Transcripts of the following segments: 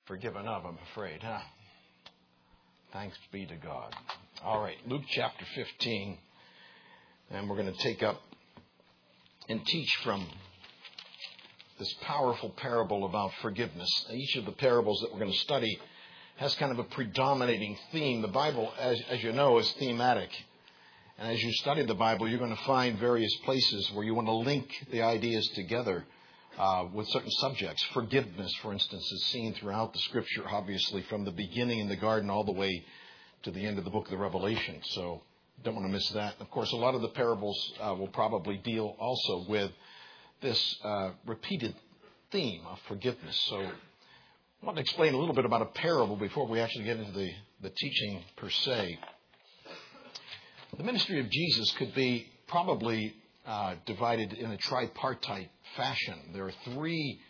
forgiven of, I'm afraid, huh? Thanks be to God. All right, Luke chapter 15, and we're going to take up and teach from this powerful parable about forgiveness. Each of the parables that we're going to study has kind of a predominating theme. The Bible, as you know, is thematic. And as you study the Bible, you're going to find various places where you want to link the ideas together with certain subjects. Forgiveness, for instance, is seen throughout the Scripture, obviously, from the beginning in the garden all the way to the end of the book of the Revelation. So don't want to miss that. Of course, a lot of the parables will probably deal also with this repeated theme of forgiveness. So I want to explain a little bit about a parable before we actually get into the teaching per se. The ministry of Jesus could be probably divided in a tripartite fashion. There are three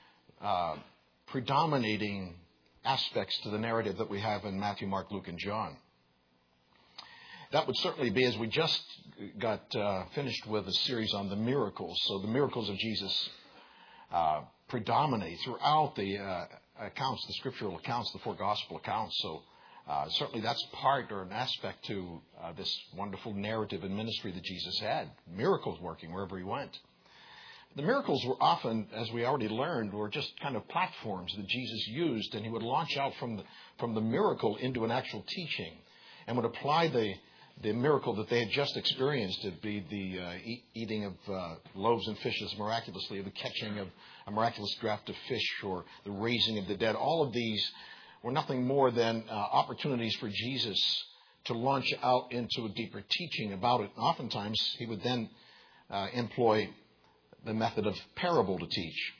predominating aspects to the narrative that we have in Matthew, Mark, Luke, and John. That would certainly be, as we just got finished with a series on the miracles. So the miracles of Jesus predominate throughout the accounts, the scriptural accounts, the four gospel accounts. So certainly that's part or an aspect to this wonderful narrative and ministry that Jesus had. Miracles working wherever he went. The miracles were often, as we already learned, were just kind of platforms that Jesus used, and he would launch out from the miracle into an actual teaching and would apply the miracle that they had just experienced. It'd be the eating of loaves and fishes miraculously, the catching of a miraculous draft of fish, or the raising of the dead. All of these were nothing more than opportunities for Jesus to launch out into a deeper teaching about it. And oftentimes, he would then employ the method of parable to teach.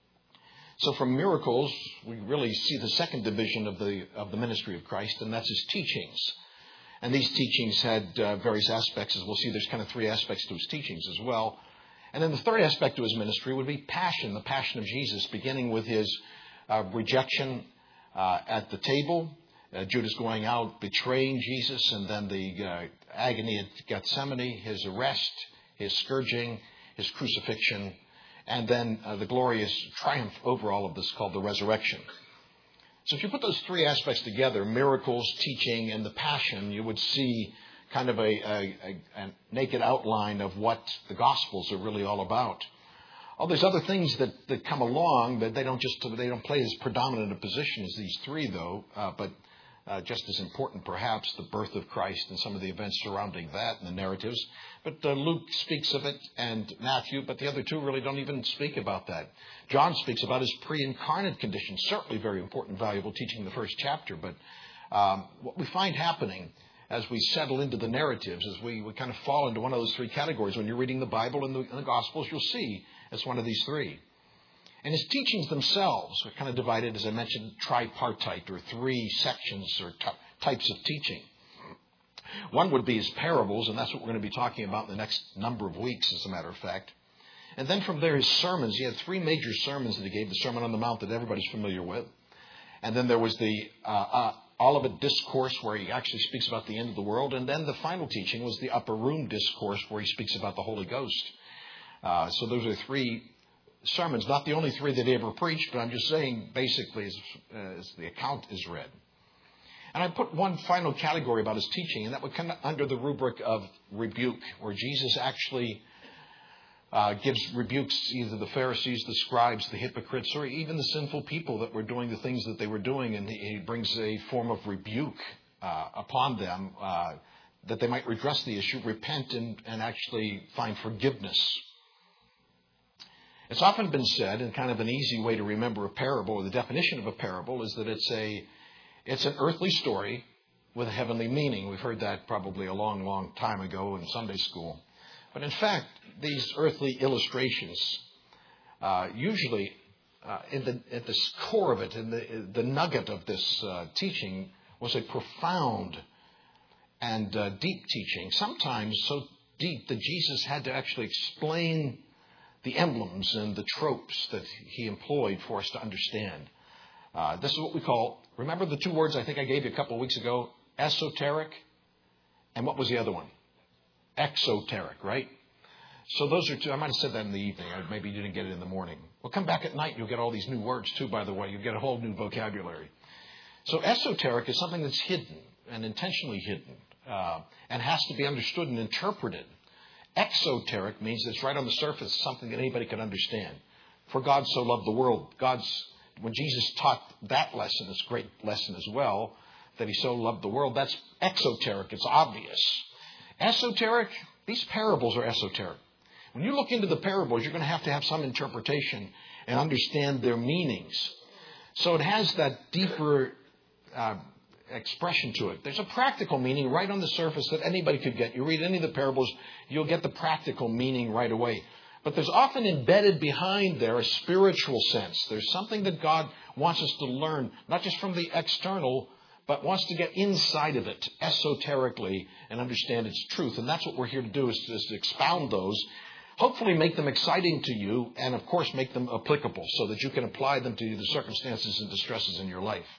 So from miracles, we really see the second division of the ministry of Christ, and that's his teachings. And these teachings had various aspects. As we'll see, there's kind of three aspects to his teachings as well. And then the third aspect to his ministry would be passion, the passion of Jesus, beginning with his rejection at the table, Judas going out, betraying Jesus, and then the agony at Gethsemane, his arrest, his scourging, his crucifixion, and then the glorious triumph over all of this called the resurrection. So if you put those three aspects together, miracles, teaching, and the passion, you would see kind of a naked outline of what the Gospels are really all about. All these other things that come along, but they don't play as predominant a position as these three, though, but just as important, perhaps, the birth of Christ and some of the events surrounding that and the narratives. But Luke speaks of it, and Matthew, but the other two really don't even speak about that. John speaks about his pre-incarnate condition, certainly very important, valuable teaching in the first chapter. But what we find happening as we settle into the narratives is we kind of fall into one of those three categories. When you're reading the Bible and the Gospels, you'll see it's one of these three. And his teachings themselves are kind of divided, as I mentioned, tripartite, or three sections or types of teaching. One would be his parables, and that's what we're going to be talking about in the next number of weeks, as a matter of fact. And then from there, his sermons. He had three major sermons that he gave. The Sermon on the Mount that everybody's familiar with. And then there was the Olivet Discourse, where he actually speaks about the end of the world. And then the final teaching was the Upper Room Discourse, where he speaks about the Holy Ghost. So those are three sermons, not the only three that he ever preached, but I'm just saying basically as the account is read. And I put one final category about his teaching, and that would come under the rubric of rebuke, where Jesus actually gives rebukes either the Pharisees, the scribes, the hypocrites, or even the sinful people that were doing the things that they were doing, and he brings a form of rebuke upon them that they might redress the issue, repent, and actually find forgiveness. It's often been said, and kind of an easy way to remember a parable, or the definition of a parable, is that it's an earthly story with a heavenly meaning. We've heard that probably a long, long time ago in Sunday school. But in fact, these earthly illustrations, usually at the core of it, and the nugget of this teaching, was a profound and deep teaching. Sometimes so deep that Jesus had to actually explain the emblems and the tropes that he employed for us to understand. This is what we call, remember the two words I think I gave you a couple of weeks ago, esoteric, and what was the other one? Exoteric, right? So those are two. I might have said that in the evening. Maybe you didn't get it in the morning. Well, come back at night. You'll get all these new words, too, by the way. You'll get a whole new vocabulary. So esoteric is something that's hidden and intentionally hidden and has to be understood and interpreted. Exoteric means it's right on the surface, something that anybody can understand. For God so loved the world. When Jesus taught that lesson, it's a great lesson as well, that he so loved the world, that's exoteric. It's obvious. Esoteric, these parables are esoteric. When you look into the parables, you're going to have some interpretation and understand their meanings. So it has that deeper expression to it. There's a practical meaning right on the surface that anybody could get. You read any of the parables, you'll get the practical meaning right away. But there's often embedded behind there a spiritual sense. There's something that God wants us to learn, not just from the external, but wants to get inside of it esoterically and understand its truth. And that's what we're here to do, is to expound those, hopefully make them exciting to you, and of course make them applicable so that you can apply them to the circumstances and distresses in your life.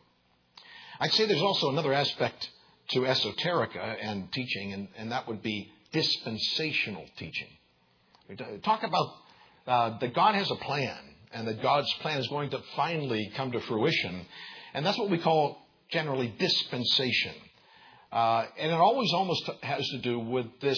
I'd say there's also another aspect to esoterica and teaching, and that would be dispensational teaching. We talk about that God has a plan, and that God's plan is going to finally come to fruition. And that's what we call generally dispensation. And it always almost has to do with this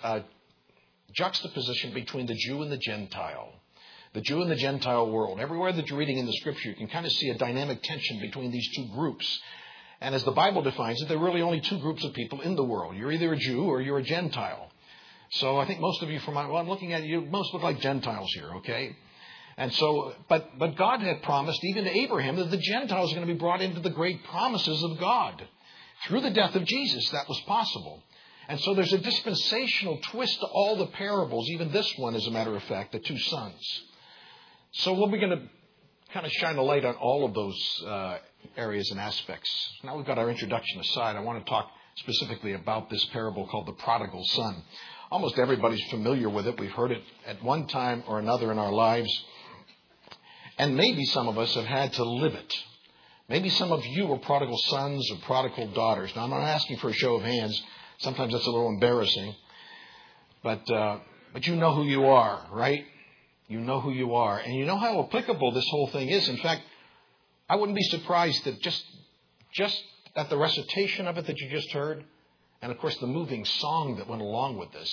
juxtaposition between the Jew and the Gentile. The Jew and the Gentile world. Everywhere that you're reading in the Scripture, you can kind of see a dynamic tension between these two groups. And as the Bible defines it, there are really only two groups of people in the world. You're either a Jew or you're a Gentile. So I think most of you, I'm looking at you, most look like Gentiles here, okay? And so, but God had promised even to Abraham that the Gentiles are going to be brought into the great promises of God. Through the death of Jesus, that was possible. And so there's a dispensational twist to all the parables, even this one, as a matter of fact, the two sons. So we'll be going to kind of shine a light on all of those areas and aspects. Now we've got our introduction aside, I want to talk specifically about this parable called the prodigal son. Almost everybody's familiar with it. We've heard it at one time or another in our lives. And maybe some of us have had to live it. Maybe some of you are prodigal sons or prodigal daughters. Now, I'm not asking for a show of hands. Sometimes that's a little embarrassing. But you know who you are, right? You know who you are. And you know how applicable this whole thing is. In fact, I wouldn't be surprised that just at the recitation of it that you just heard, and of course the moving song that went along with this,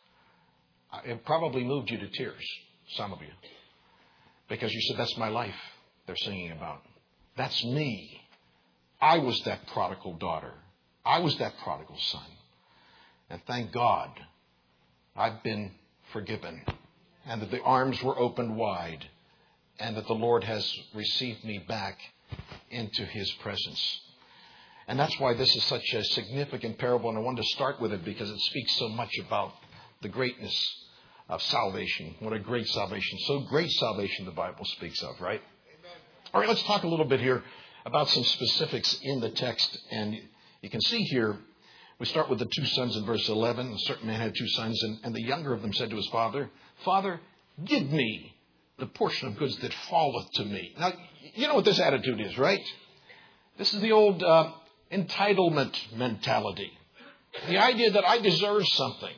it probably moved you to tears, some of you. Because you said, that's my life they're singing about. That's me. I was that prodigal daughter. I was that prodigal son. And thank God I've been forgiven. And that the arms were opened wide. And that the Lord has received me back into His presence. And that's why this is such a significant parable. And I wanted to start with it because it speaks so much about the greatness of salvation. What a great salvation. So great salvation the Bible speaks of, right? Amen. All right, let's talk a little bit here about some specifics in the text. And you can see here, we start with the two sons in verse 11. A certain man had two sons, and the younger of them said to his father, Father, give me the portion of goods that falleth to me. Now, you know what this attitude is, right? This is the old entitlement mentality. The idea that I deserve something.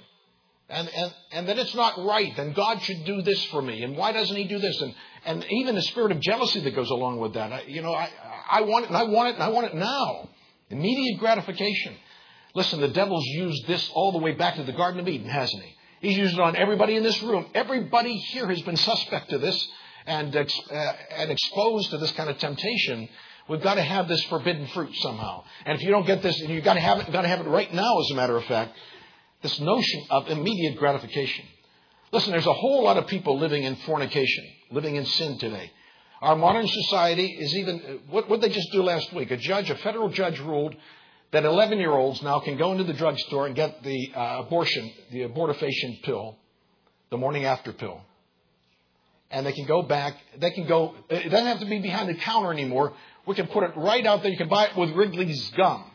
And that it's not right, and God should do this for me, and why doesn't He do this? And even the spirit of jealousy that goes along with that. I want it, and I want it, and I want it now. Immediate gratification. Listen, the devil's used this all the way back to the Garden of Eden, hasn't he? He's used it on everybody in this room. Everybody here has been suspect to this and exposed to this kind of temptation. We've got to have this forbidden fruit somehow. And if you don't get this, and you've got to have it right now, as a matter of fact. This notion of immediate gratification. Listen, there's a whole lot of people living in fornication, living in sin today. Our modern society is even, what did they just do last week? A federal judge ruled that 11-year-olds now can go into the drugstore and get the abortifacient pill, the morning after pill. And they can go back, it doesn't have to be behind the counter anymore. We can put it right out there. You can buy it with Wrigley's gum.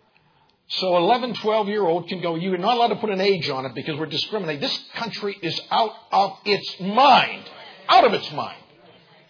So 11, 12-year-old can go, you're not allowed to put an age on it because we're discriminating. This country is out of its mind. Out of its mind.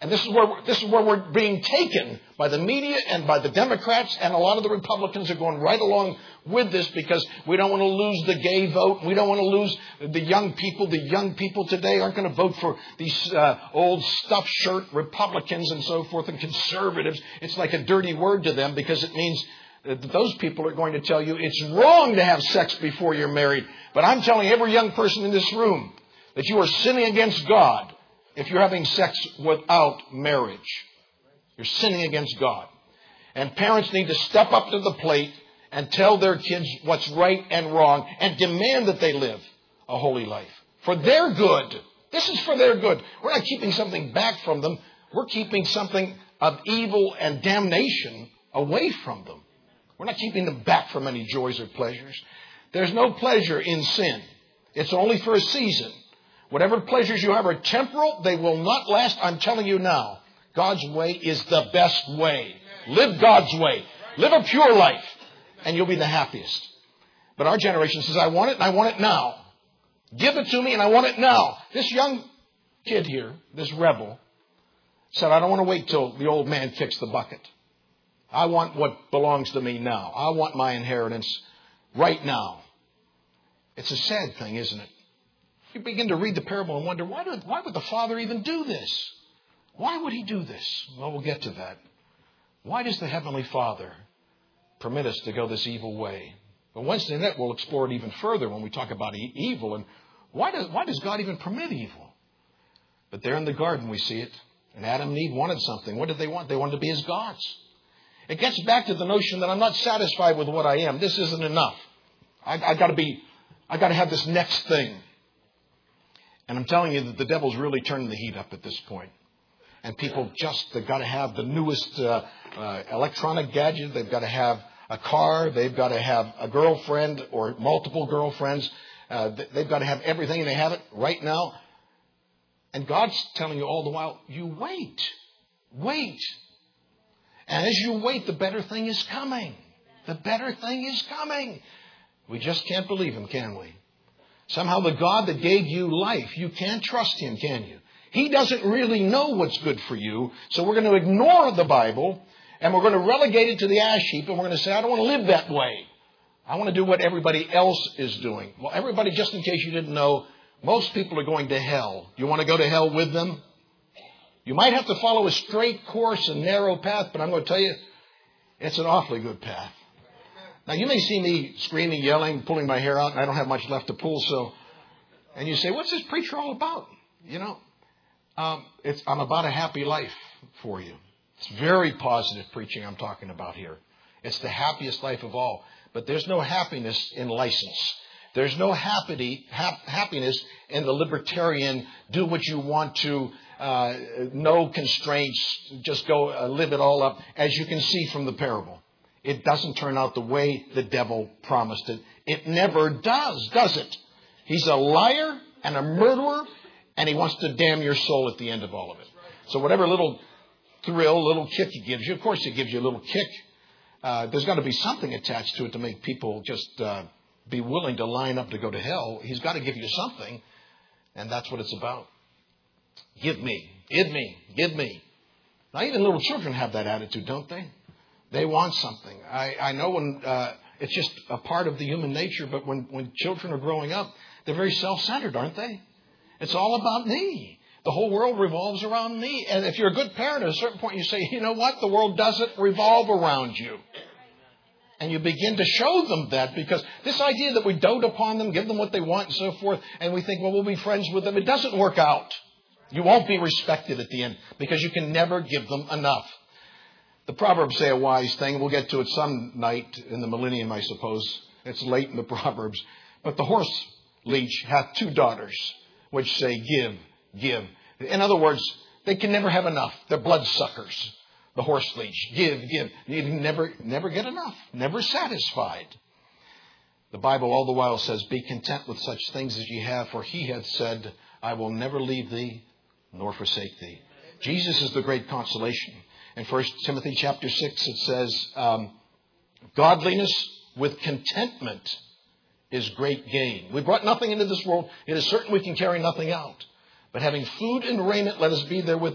And this is where we're being taken by the media and by the Democrats, and a lot of the Republicans are going right along with this because we don't want to lose the gay vote. We don't want to lose the young people. The young people today aren't going to vote for these old stuffed shirt Republicans and so forth and conservatives. It's like a dirty word to them because it means that those people are going to tell you it's wrong to have sex before you're married. But I'm telling every young person in this room that you are sinning against God if you're having sex without marriage. You're sinning against God. And parents need to step up to the plate and tell their kids what's right and wrong and demand that they live a holy life for their good. This is for their good. We're not keeping something back from them. We're keeping something of evil and damnation away from them. We're not keeping them back from any joys or pleasures. There's no pleasure in sin. It's only for a season. Whatever pleasures you have are temporal. They will not last. I'm telling you now, God's way is the best way. Live God's way. Live a pure life, and you'll be the happiest. But our generation says, I want it, and I want it now. Give it to me, and I want it now. This young kid here, this rebel, said, I don't want to wait till the old man kicks the bucket. I want what belongs to me now. I want my inheritance right now. It's a sad thing, isn't it? You begin to read the parable and wonder, why would the Father even do this? Why would He do this? Well, we'll get to that. Why does the Heavenly Father permit us to go this evil way? But Wednesday night we'll explore it even further when we talk about evil. And why does God even permit evil? But there in the garden we see it. And Adam and Eve wanted something. What did they want? They wanted to be as gods. It gets back to the notion that I'm not satisfied with what I am. This isn't enough. I got to have this next thing. And I'm telling you that the devil's really turning the heat up at this point. And people they've got to have the newest electronic gadget. They've got to have a car. They've got to have a girlfriend or multiple girlfriends. They've got to have everything, and they have it right now. And God's telling you all the while, you wait. Wait. And as you wait, the better thing is coming. The better thing is coming. We just can't believe Him, can we? Somehow the God that gave you life, you can't trust Him, can you? He doesn't really know what's good for you. So we're going to ignore the Bible and we're going to relegate it to the ash heap, and we're going to say, I don't want to live that way. I want to do what everybody else is doing. Well, everybody, just in case you didn't know, most people are going to hell. You want to go to hell with them? You might have to follow a straight course, a narrow path, but I'm going to tell you, it's an awfully good path. Now, you may see me screaming, yelling, pulling my hair out, and I don't have much left to pull. And you say, what's this preacher all about? You know, I'm about a happy life for you. It's very positive preaching I'm talking about here. It's the happiest life of all. But there's no happiness in license. There's no happiness in the libertarian, do what you want to, no constraints, just go live it all up, as you can see from the parable. It doesn't turn out the way the devil promised it. It never does it? He's a liar and a murderer, and he wants to damn your soul at the end of all of it. So whatever little thrill, little kick he gives you, of course he gives you a little kick. There's got to be something attached to it to make people just be willing to line up to go to hell. He's got to give you something, and that's what it's about. Give me, give me, give me. Now, even little children have that attitude, don't they? They want something. I know when it's just a part of the human nature, but when children are growing up, they're very self-centered, aren't they? It's all about me. The whole world revolves around me. And if you're a good parent, at a certain point you say, you know what? The world doesn't revolve around you. And you begin to show them that, because this idea that we dote upon them, give them what they want and so forth, and we think, well, we'll be friends with them. It doesn't work out. You won't be respected at the end because you can never give them enough. The Proverbs say a wise thing. We'll get to it some night in the millennium, I suppose. It's late in the Proverbs. But the horse leech hath two daughters, which say, give, give. In other words, they can never have enough. They're bloodsuckers. The horse leech, give, give. You never get enough. Never satisfied. The Bible all the while says, be content with such things as ye have, for He hath said, I will never leave thee nor forsake thee. Jesus is the great consolation. In 1 Timothy chapter 6, it says, godliness with contentment is great gain. We brought nothing into this world. It is certain we can carry nothing out. But having food and raiment, let us be therewith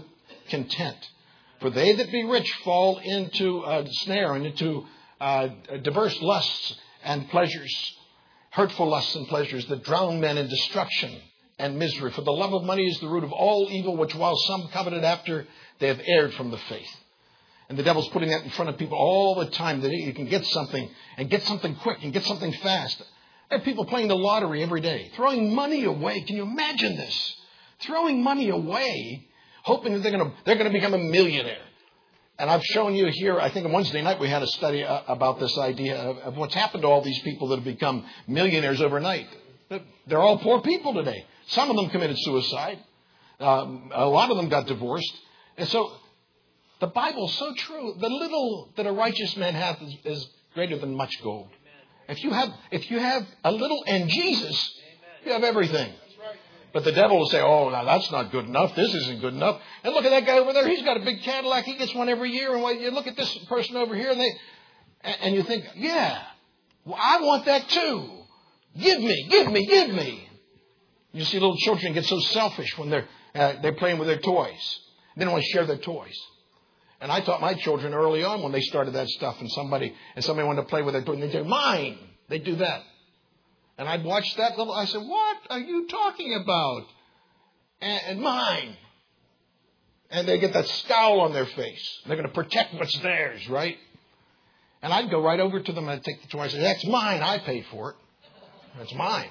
content. For they that be rich fall into a snare and into diverse lusts and pleasures, hurtful lusts and pleasures that drown men in destruction and misery. For the love of money is the root of all evil, which while some coveted after, they have erred from the faith. And the devil's putting that in front of people all the time, that you can get something and get something quick and get something fast. There are people playing the lottery every day, throwing money away. Can you imagine this? Throwing money away, hoping that they're going to become a millionaire. And I've shown you here, I think on Wednesday night we had a study about this idea of what's happened to all these people that have become millionaires overnight. They're all poor people today. Some of them committed suicide. A lot of them got divorced. And so the Bible's so true. The little that a righteous man hath is greater than much gold. If you have a little and Jesus, you have everything. But the devil will say, oh, now that's not good enough. This isn't good enough. And look at that guy over there. He's got a big Cadillac. He gets one every year. And you look at this person over here and you think, yeah, well, I want that too. Give me. You see little children get so selfish when they're playing with their toys. They don't want to share their toys. And I taught my children early on when they started that stuff and somebody wanted to play with their toy and they'd say, mine. They'd do that. And I'd watch that little, I said, what are you talking about? And mine. And they get that scowl on their face. They're going to protect what's theirs, right? And I'd go right over to them and I'd take the toy and say, that's mine. I paid for it. That's mine.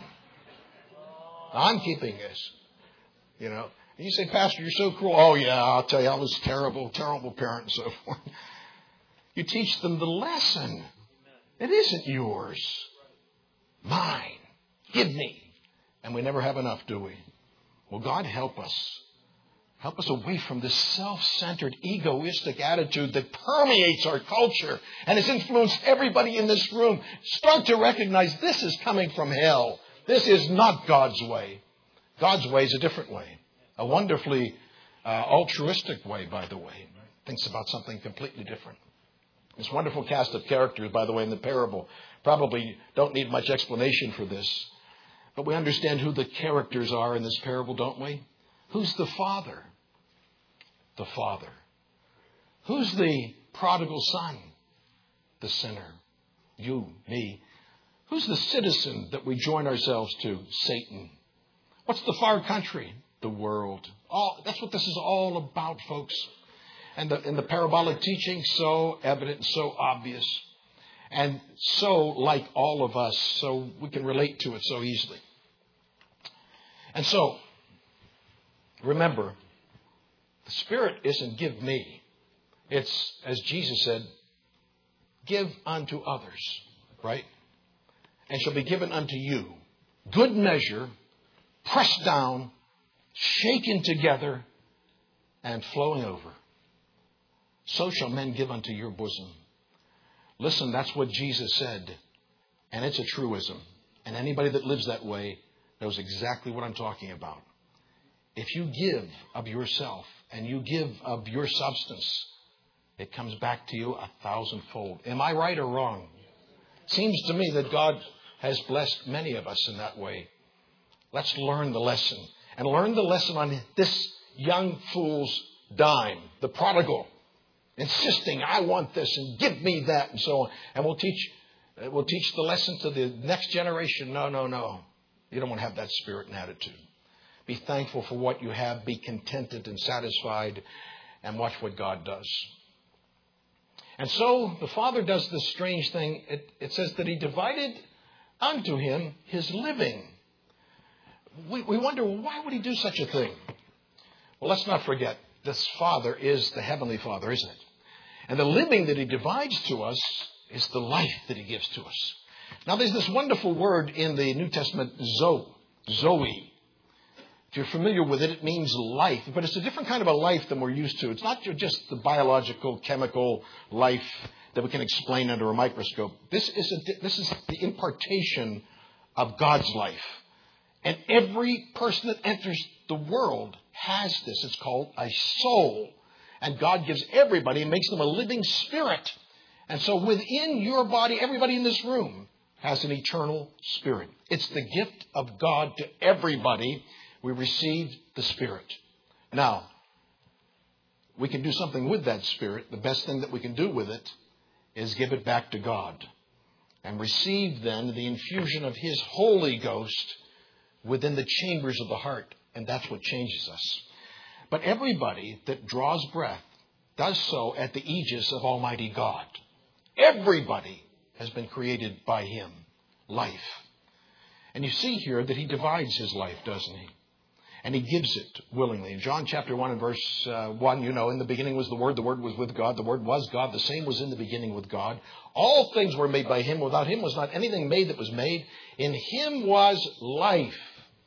I'm keeping this. You know. And you say, Pastor, you're so cruel. Oh, yeah, I'll tell you, I was terrible parent and so forth. You teach them the lesson. It isn't yours. Mine. Give me. And we never have enough, do we? Well, God help us. Help us away from this self-centered, egoistic attitude that permeates our culture and has influenced everybody in this room. Start to recognize this is coming from hell. This is not God's way. God's way is a different way. A wonderfully altruistic way, by the way. Thinks about something completely different. This wonderful cast of characters, by the way, in the parable, probably don't need much explanation for this. But we understand who the characters are in this parable, don't we? Who's the father? The father. Who's the prodigal son? The sinner. You, me. Who's the citizen that we join ourselves to? Satan. What's the far country? The world. That's what this is all about, folks. And in the parabolic teaching, so evident, so obvious, and so like all of us, so we can relate to it so easily. And so, remember, the Spirit isn't give me. It's, as Jesus said, give unto others, right? And shall be given unto you. Good measure, pressed down, shaken together, and flowing over. So shall men give unto your bosom. Listen, that's what Jesus said. And it's a truism. And anybody that lives that way knows exactly what I'm talking about. If you give of yourself and you give of your substance, it comes back to you 1,000-fold. Am I right or wrong? Seems to me that God has blessed many of us in that way. Let's learn the lesson. And learn the lesson on this young fool's dime, the prodigal, insisting, I want this and give me that and so on. And we'll teach the lesson to the next generation. No. You don't want to have that spirit and attitude. Be thankful for what you have. Be contented and satisfied and watch what God does. And so the Father does this strange thing. It says that He divided unto Him His living. We wonder, why would He do such a thing? Well, let's not forget, this Father is the Heavenly Father, isn't it? And the living that He divides to us is the life that He gives to us. Now, there's this wonderful word in the New Testament, Zoe. If you're familiar with it, it means life. But it's a different kind of a life than we're used to. It's not just the biological, chemical life that we can explain under a microscope. This is the impartation of God's life. And every person that enters the world has this. It's called a soul. And God gives everybody and makes them a living spirit. And so within your body, everybody in this room has an eternal spirit. It's the gift of God to everybody. We receive the Spirit. Now, we can do something with that Spirit, the best thing that we can do with it is give it back to God and receive then the infusion of His Holy Ghost within the chambers of the heart. And that's what changes us. But everybody that draws breath does so at the aegis of Almighty God. Everybody has been created by Him. Life. And you see here that He divides His life, doesn't He? And He gives it willingly. In John chapter 1 and verse 1, in the beginning was the Word was with God, the Word was God, the same was in the beginning with God. All things were made by Him. Without Him was not anything made that was made. In Him was life.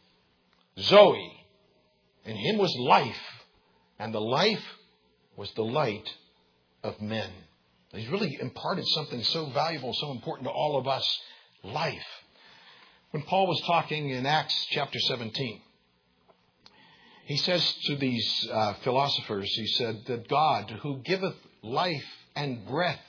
Zoe. In Him was life. And the life was the light of men. He's really imparted something so valuable, so important to all of us. Life. When Paul was talking in Acts chapter 17, he says to these philosophers, he said that God who giveth life and breath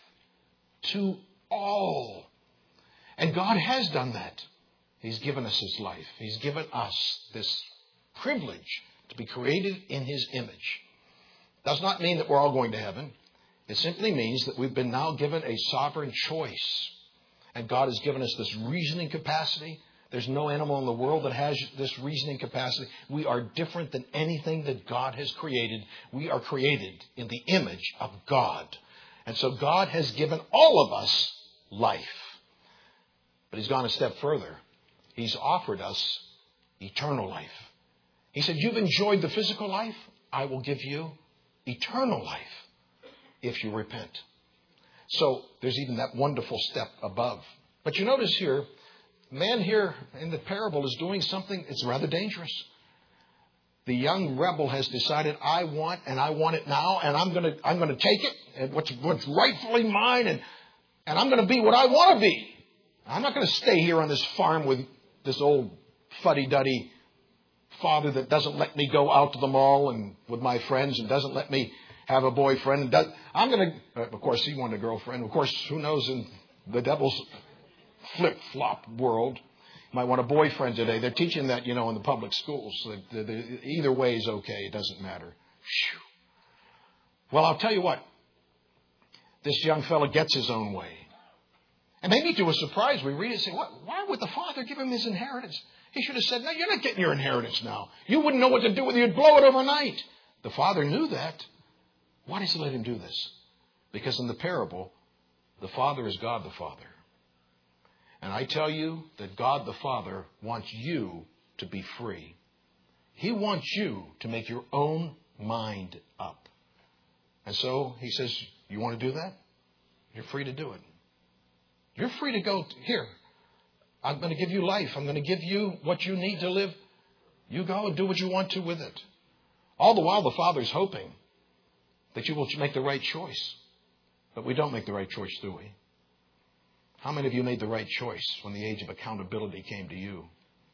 to all. And God has done that. He's given us His life. He's given us this privilege to be created in His image. Does not mean that we're all going to heaven. It simply means that we've been now given a sovereign choice. And God has given us this reasoning capacity. There's no animal in the world that has this reasoning capacity. We are different than anything that God has created. We are created in the image of God. And so God has given all of us life. But He's gone a step further. He's offered us eternal life. He said, you've enjoyed the physical life. I will give you eternal life if you repent. So there's even that wonderful step above. But you notice here, man here in the parable is doing something that's rather dangerous. The young rebel has decided, I want it now, and I'm going to take it, and what's rightfully mine, and I'm going to be what I want to be. I'm not going to stay here on this farm with this old fuddy-duddy father that doesn't let me go out to the mall and with my friends and doesn't let me have a boyfriend. Of course, he wanted a girlfriend. Of course, who knows in the devil's flip-flop world. You might want a boyfriend today. They're teaching that, in the public schools. Either way is okay. It doesn't matter. Whew. Well, I'll tell you what. This young fella gets his own way. And maybe to a surprise, we read it and say, why would the father give him his inheritance? He should have said, no, you're not getting your inheritance now. You wouldn't know what to do with it. You'd blow it overnight. The father knew that. Why does He let him do this? Because in the parable, the Father is God the Father. And I tell you that God the Father wants you to be free. He wants you to make your own mind up. And so He says, you want to do that? You're free to do it. You're free to go, here, I'm going to give you life. I'm going to give you what you need to live. You go and do what you want to with it. All the while, the Father's hoping that you will make the right choice. But we don't make the right choice, do we? How many of you made the right choice when the age of accountability came to you?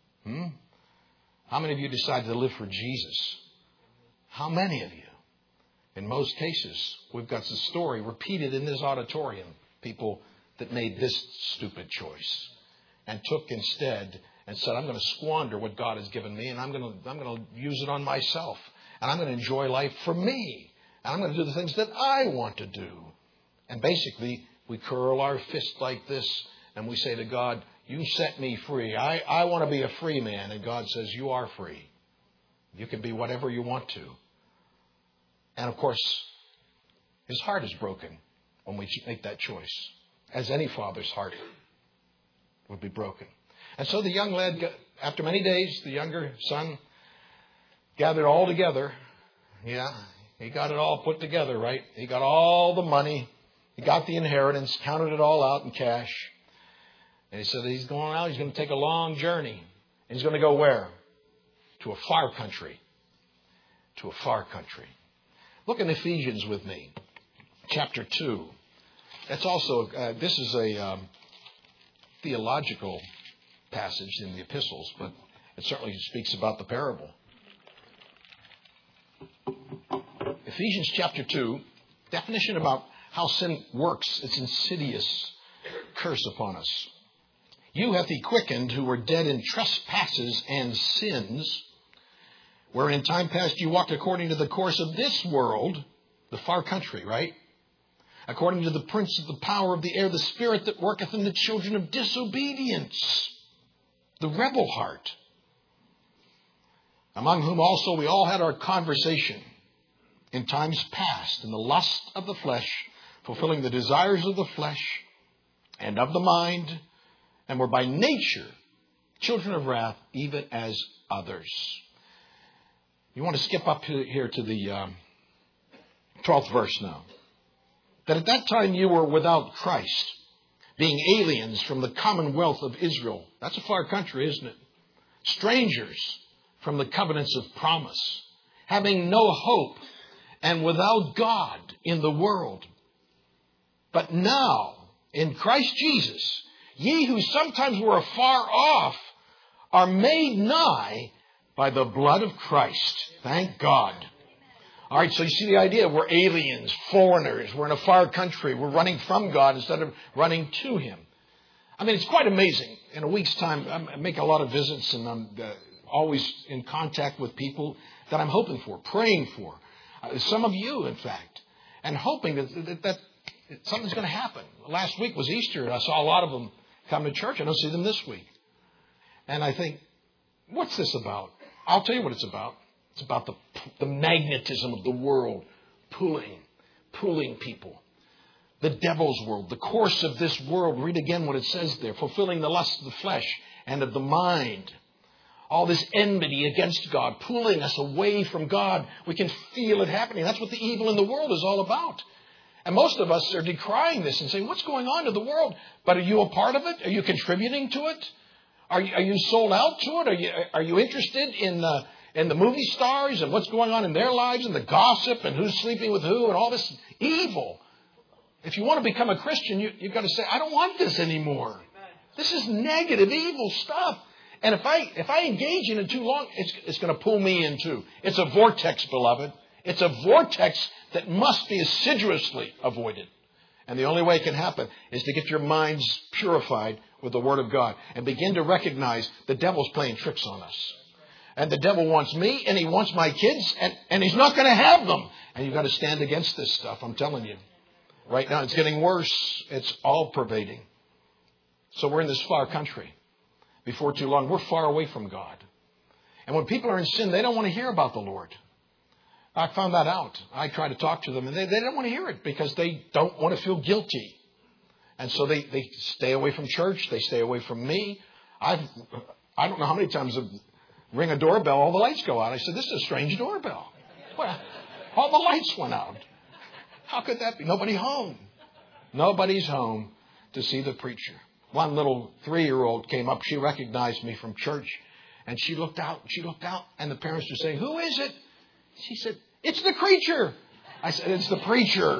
How many of you decided to live for Jesus? How many of you? In most cases, we've got the story repeated in this auditorium. People that made this stupid choice and took instead and said, I'm going to squander what God has given me and I'm going to use it on myself. And I'm going to enjoy life for me. And I'm going to do the things that I want to do. And basically, we curl our fist like this and we say to God, you set me free. I want to be a free man. And God says, you are free. You can be whatever you want to. And of course, His heart is broken when we make that choice. As any father's heart would be broken. And so the young lad, after many days, the younger son gathered all together. Yeah, he got it all put together, right? He got all the money. He got the inheritance, counted it all out in cash. And he said he's going out. He's going to take a long journey. And he's going to go where? To a far country. To a far country. Look in Ephesians with me. Chapter 2. That's also, this is a theological passage in the epistles, but it certainly speaks about the parable. Ephesians chapter 2, definition about how sin works. It's insidious curse upon us. You hath He quickened who were dead in trespasses and sins, wherein in time past you walked according to the course of this world, The far country, right? According to the prince of the power of the air, the spirit that worketh in the children of disobedience. The rebel heart. Among whom also we all had our conversation in times past, in the lust of the flesh, fulfilling the desires of the flesh and of the mind, and were by nature children of wrath, even as others. You want to skip up here to the 12th verse now. That at that time you were without Christ, being aliens from the commonwealth of Israel. That's a far country, isn't it? Strangers from the covenants of promise, having no hope and without God in the world. But now, in Christ Jesus, ye who sometimes were afar off are made nigh by the blood of Christ. Thank God. All right, so you see the idea. We're aliens, foreigners. We're in a far country. We're running from God instead of running to Him. I mean, it's quite amazing. In a week's time, I make a lot of visits, and I'm always in contact with people that I'm hoping for, praying for. Some of you, in fact, and hoping that something's going to happen. Last week was Easter, and I saw a lot of them come to church. I don't see them this week. And I think, what's this about? I'll tell you what it's about. It's about the magnetism of the world pulling people. The devil's world, the course of this world. Read again what it says there. Fulfilling the lust of the flesh and of the mind. All this enmity against God, pulling us away from God. We can feel it happening. That's what the evil in the world is all about. And most of us are decrying this and saying, what's going on in the world? But are you a part of it? Are you contributing to it? Are you sold out to it? Are you interested in the movie stars and what's going on in their lives and the gossip and who's sleeping with who and all this evil? If you want to become a Christian, you've got to say, I don't want this anymore. This is negative, evil stuff. And if I engage in it too long, it's going to pull me in too. It's a vortex, beloved. It's a vortex that must be assiduously avoided. And the only way it can happen is to get your minds purified with the Word of God and begin to recognize the devil's playing tricks on us. And the devil wants me and he wants my kids and he's not going to have them. And you've got to stand against this stuff, I'm telling you. Right now it's getting worse. It's all pervading. So we're in this far country. Before too long, we're far away from God. And when people are in sin, they don't want to hear about the Lord. I found that out. I try to talk to them and they don't want to hear it because they don't want to feel guilty. And so they stay away from church. They stay away from me. I don't know how many times I ring a doorbell, all the lights go out. I said, this is a strange doorbell. Well, all the lights went out. How could that be? Nobody home. Nobody's home to see the preacher. One little 3-year-old came up. She recognized me from church. And she looked out. And the parents were saying, who is it? She said, it's the creature. I said, it's the preacher.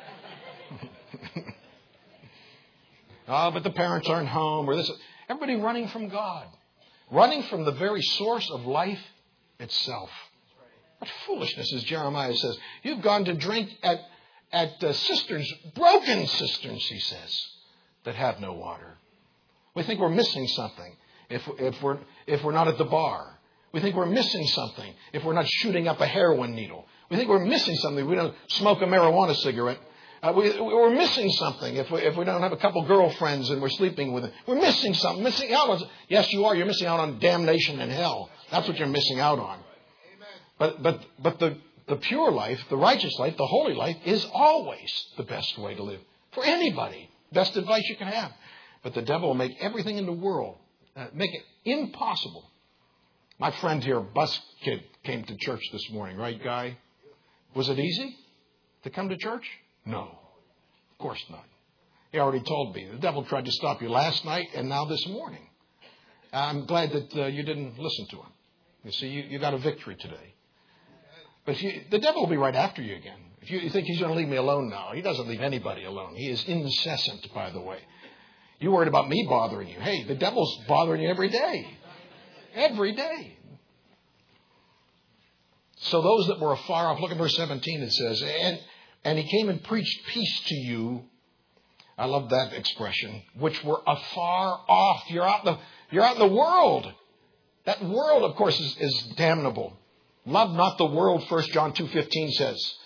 Oh, but the parents aren't home. Or this. Everybody running from God. Running from the very source of life itself. What foolishness, as Jeremiah says. You've gone to drink at cisterns, broken cisterns, he says, that have no water. We think we're missing something if we're not at the bar. We think we're missing something if we're not shooting up a heroin needle. We think we're missing something if we don't smoke a marijuana cigarette. We're missing something if we don't have a couple girlfriends and we're sleeping with them. We're missing something. Missing out on. Yes, you are. You're missing out on damnation and hell. That's what you're missing out on. But the pure life, the righteous life, the holy life is always the best way to live for anybody. Best advice you can have. But the devil will make everything in the world, make it impossible. My friend here, bus kid, came to church this morning, right, Guy? Was it easy to come to church? No, of course not. He already told me. The devil tried to stop you last night and now this morning. I'm glad that you didn't listen to him. You see, you got a victory today. But the devil will be right after you again. If you think he's going to leave me alone now, he doesn't leave anybody alone. He is incessant, by the way. You worried about me bothering you. Hey, the devil's bothering you every day. Every day. So those that were afar off, look at verse 17, it says, and he came and preached peace to you. I love that expression, which were afar off. You're out in the world. That world, of course, is damnable. Love not the world, 1 John 2:15 says.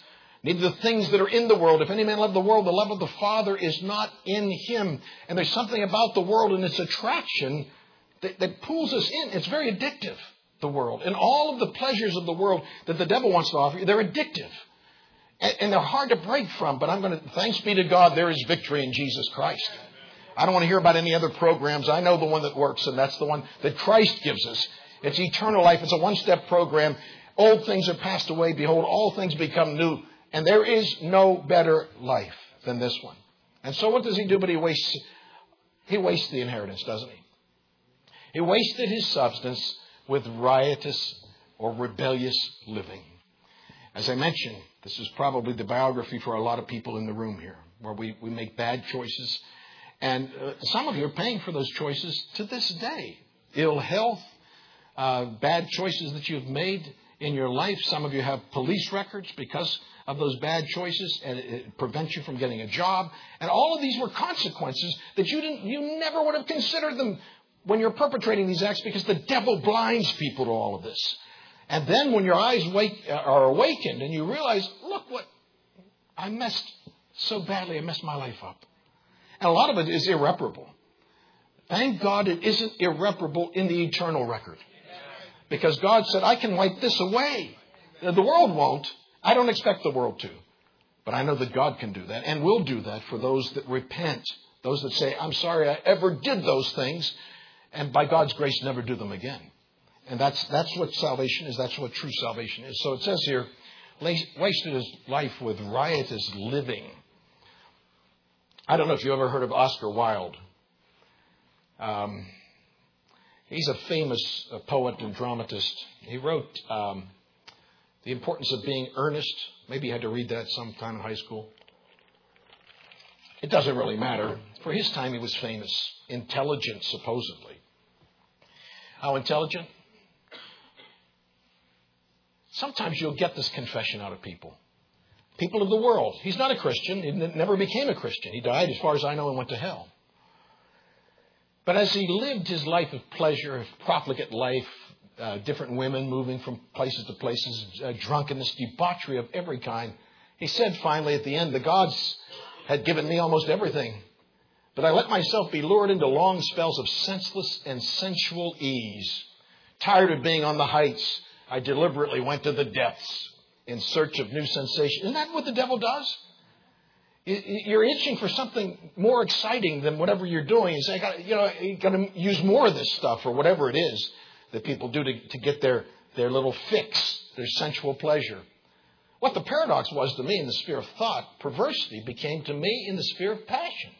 neither the things that are in the world. If any man love the world, the love of the Father is not in him. And there's something about the world and its attraction that pulls us in. It's very addictive, the world. And all of the pleasures of the world that the devil wants to offer you, they're addictive. And they're hard to break from. But thanks be to God, there is victory in Jesus Christ. I don't want to hear about any other programs. I know the one that works, and that's the one that Christ gives us. It's eternal life. It's a one-step program. Old things are passed away. Behold, all things become new. And there is no better life than this one. And so what does he do? But he wastes the inheritance, doesn't he? He wasted his substance with riotous or rebellious living. As I mentioned, this is probably the biography for a lot of people in the room here, where we make bad choices. And some of you are paying for those choices to this day. Ill health, bad choices that you've made in your life. Some of you have police records because of those bad choices, and it prevents you from getting a job. And all of these were consequences that you never would have considered them when you're perpetrating these acts, because the devil blinds people to all of this. And then when your eyes are awakened and you realize, look what I messed so badly, I messed my life up. And a lot of it is irreparable. Thank God it isn't irreparable in the eternal record. Because God said, I can wipe this away. The world won't. I don't expect the world to. But I know that God can do that and will do that for those that repent. Those that say, I'm sorry I ever did those things. And by God's grace, never do them again. And that's what salvation is. That's what true salvation is. So it says here, wasted his life with riotous living. I don't know if you ever heard of Oscar Wilde. He's a famous poet and dramatist. He wrote The Importance of Being Earnest. Maybe you had to read that sometime in high school. It doesn't really matter. For his time, he was famous. Intelligent, supposedly. How intelligent? Sometimes you'll get this confession out of people. People of the world. He's not a Christian. He never became a Christian. He died, as far as I know, and went to hell. But as he lived his life of pleasure, profligate life, different women moving from places to places, drunkenness, debauchery of every kind, he said finally at the end, the gods had given me almost everything, but I let myself be lured into long spells of senseless and sensual ease. Tired of being on the heights, I deliberately went to the depths in search of new sensation. Isn't that what the devil does? You're itching for something more exciting than whatever you're doing. You say, you got to use more of this stuff, or whatever it is that people do to get their little fix, their sensual pleasure. What the paradox was to me in the sphere of thought, perversity became to me in the sphere of passion.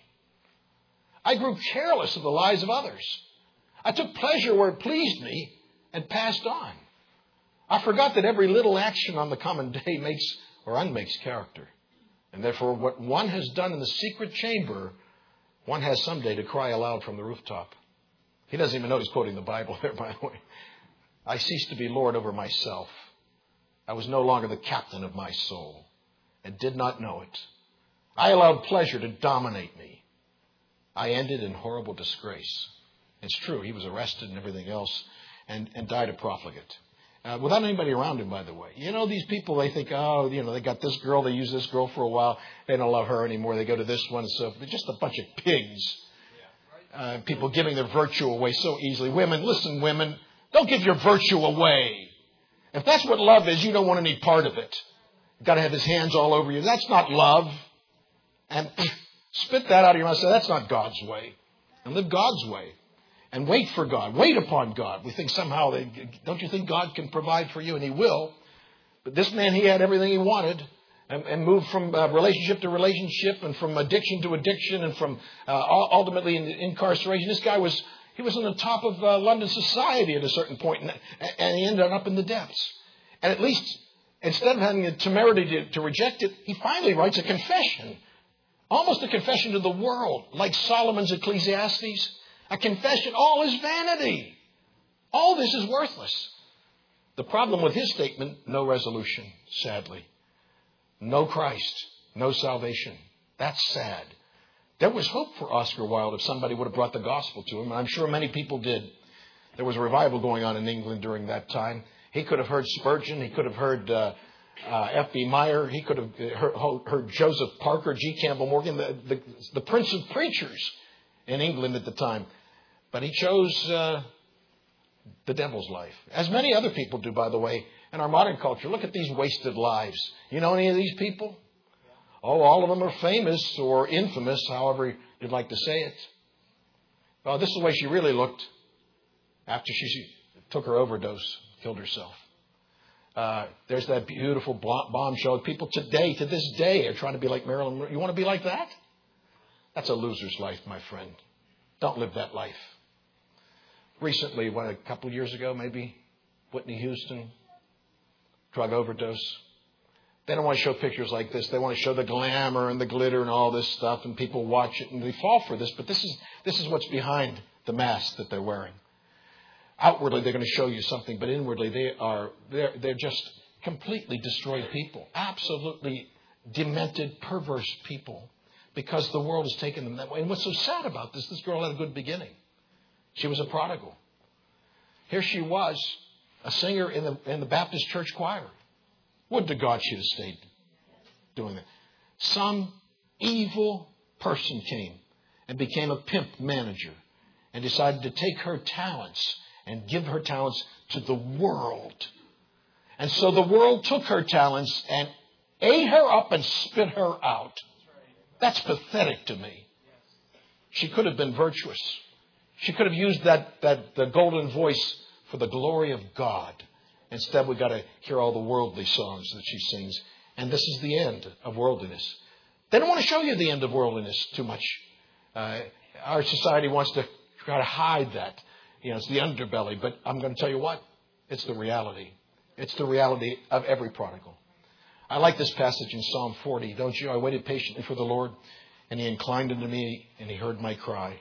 I grew careless of the lives of others. I took pleasure where it pleased me and passed on. I forgot that every little action on the common day makes or unmakes character. And therefore, what one has done in the secret chamber, one has someday to cry aloud from the rooftop. He doesn't even know he's quoting the Bible there, by the way. I ceased to be Lord over myself. I was no longer the captain of my soul and did not know it. I allowed pleasure to dominate me. I ended in horrible disgrace. It's true, he was arrested and everything else and died a profligate. Without anybody around him, by the way. You know, these people, they think, they got this girl, they use this girl for a while, they don't love her anymore, they go to this one. So they're just a bunch of pigs. People giving their virtue away so easily. Women, listen, women, don't give your virtue away. If that's what love is, you don't want any part of it. You've got to have his hands all over you. That's not love. And spit that out of your mouth. Say, that's not God's way. And live God's way. And wait for God. Wait upon God. We think somehow, don't you think God can provide for you? And he will. But this man, he had everything he wanted and moved from relationship to relationship and from addiction to addiction and from ultimately incarceration. This guy he was on the top of London society at a certain point, and he ended up in the depths. And at least, instead of having the temerity to reject it, he finally writes a confession. Almost a confession to the world, like Solomon's Ecclesiastes. A confession, all is vanity. All this is worthless. The problem with his statement, no resolution, sadly. No Christ, no salvation. That's sad. There was hope for Oscar Wilde if somebody would have brought the gospel to him, and I'm sure many people did. There was a revival going on in England during that time. He could have heard Spurgeon. He could have heard F.B. Meyer. He could have heard Joseph Parker, G. Campbell Morgan, the prince of preachers in England at the time. But he chose the devil's life, as many other people do, by the way, in our modern culture. Look at these wasted lives. You know any of these people? Oh, all of them are famous or infamous, however you'd like to say it. Well, this is the way she really looked after she took her overdose, killed herself. There's that beautiful bombshell. People today, to this day, are trying to be like Marilyn Monroe. You want to be like that? That's a loser's life, my friend. Don't live that life. Recently, a couple of years ago, maybe, Whitney Houston, drug overdose. They don't want to show pictures like this. They want to show the glamour and the glitter and all this stuff, and people watch it and they fall for this. But this is what's behind the mask that they're wearing. Outwardly, they're going to show you something, but inwardly, they're just completely destroyed people, absolutely demented, perverse people, because the world has taken them that way. And what's so sad about this girl had a good beginning. She was a prodigal. Here she was, a singer in the Baptist church choir. Would to God she'd have stayed doing that. Some evil person came and became a pimp manager and decided to take her talents and give her talents to the world. And so the world took her talents and ate her up and spit her out. That's pathetic to me. She could have been virtuous. She could have used the golden voice for the glory of God. Instead, we've got to hear all the worldly songs that she sings. And this is the end of worldliness. They don't want to show you the end of worldliness too much. Our society wants to try to hide that. It's the underbelly. But I'm going to tell you what. It's the reality. It's the reality of every prodigal. I like this passage in Psalm 40. Don't you? I waited patiently for the Lord, and He inclined unto me, and He heard my cry.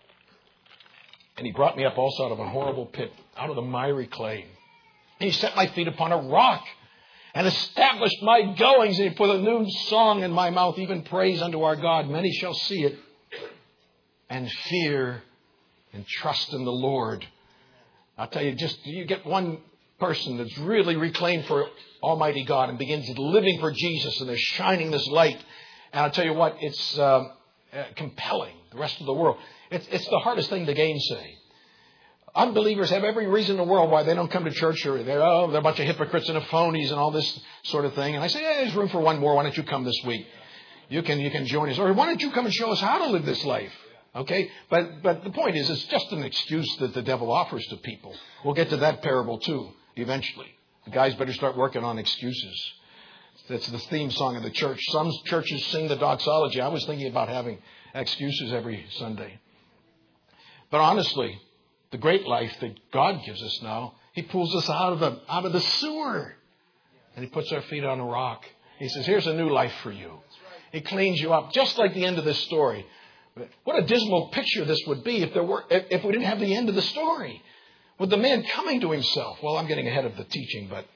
And He brought me up also out of a horrible pit, out of the miry clay. And He set my feet upon a rock and established my goings. And He put a new song in my mouth, even praise unto our God. Many shall see it and fear and trust in the Lord. I'll tell you, you get one person that's really reclaimed for Almighty God and begins living for Jesus, and they're shining this light. And I'll tell you what, it's compelling the rest of the world. It's the hardest thing to gainsay. Unbelievers have every reason in the world why they don't come to church, or they're a bunch of hypocrites and phonies and all this sort of thing. And I say, there's room for one more. Why don't you come this week? You can join us. Or why don't you come and show us how to live this life? Okay? But the point is, it's just an excuse that the devil offers to people. We'll get to that parable too, eventually. The guys better start working on excuses. That's the theme song of the church. Some churches sing the doxology. I was thinking about having excuses every Sunday. But honestly, the great life that God gives us now, He pulls us out of the sewer. And He puts our feet on a rock. He says, here's a new life for you. He cleans you up, just like the end of this story. What a dismal picture this would be if we didn't have the end of the story. With the man coming to himself. Well, I'm getting ahead of the teaching, but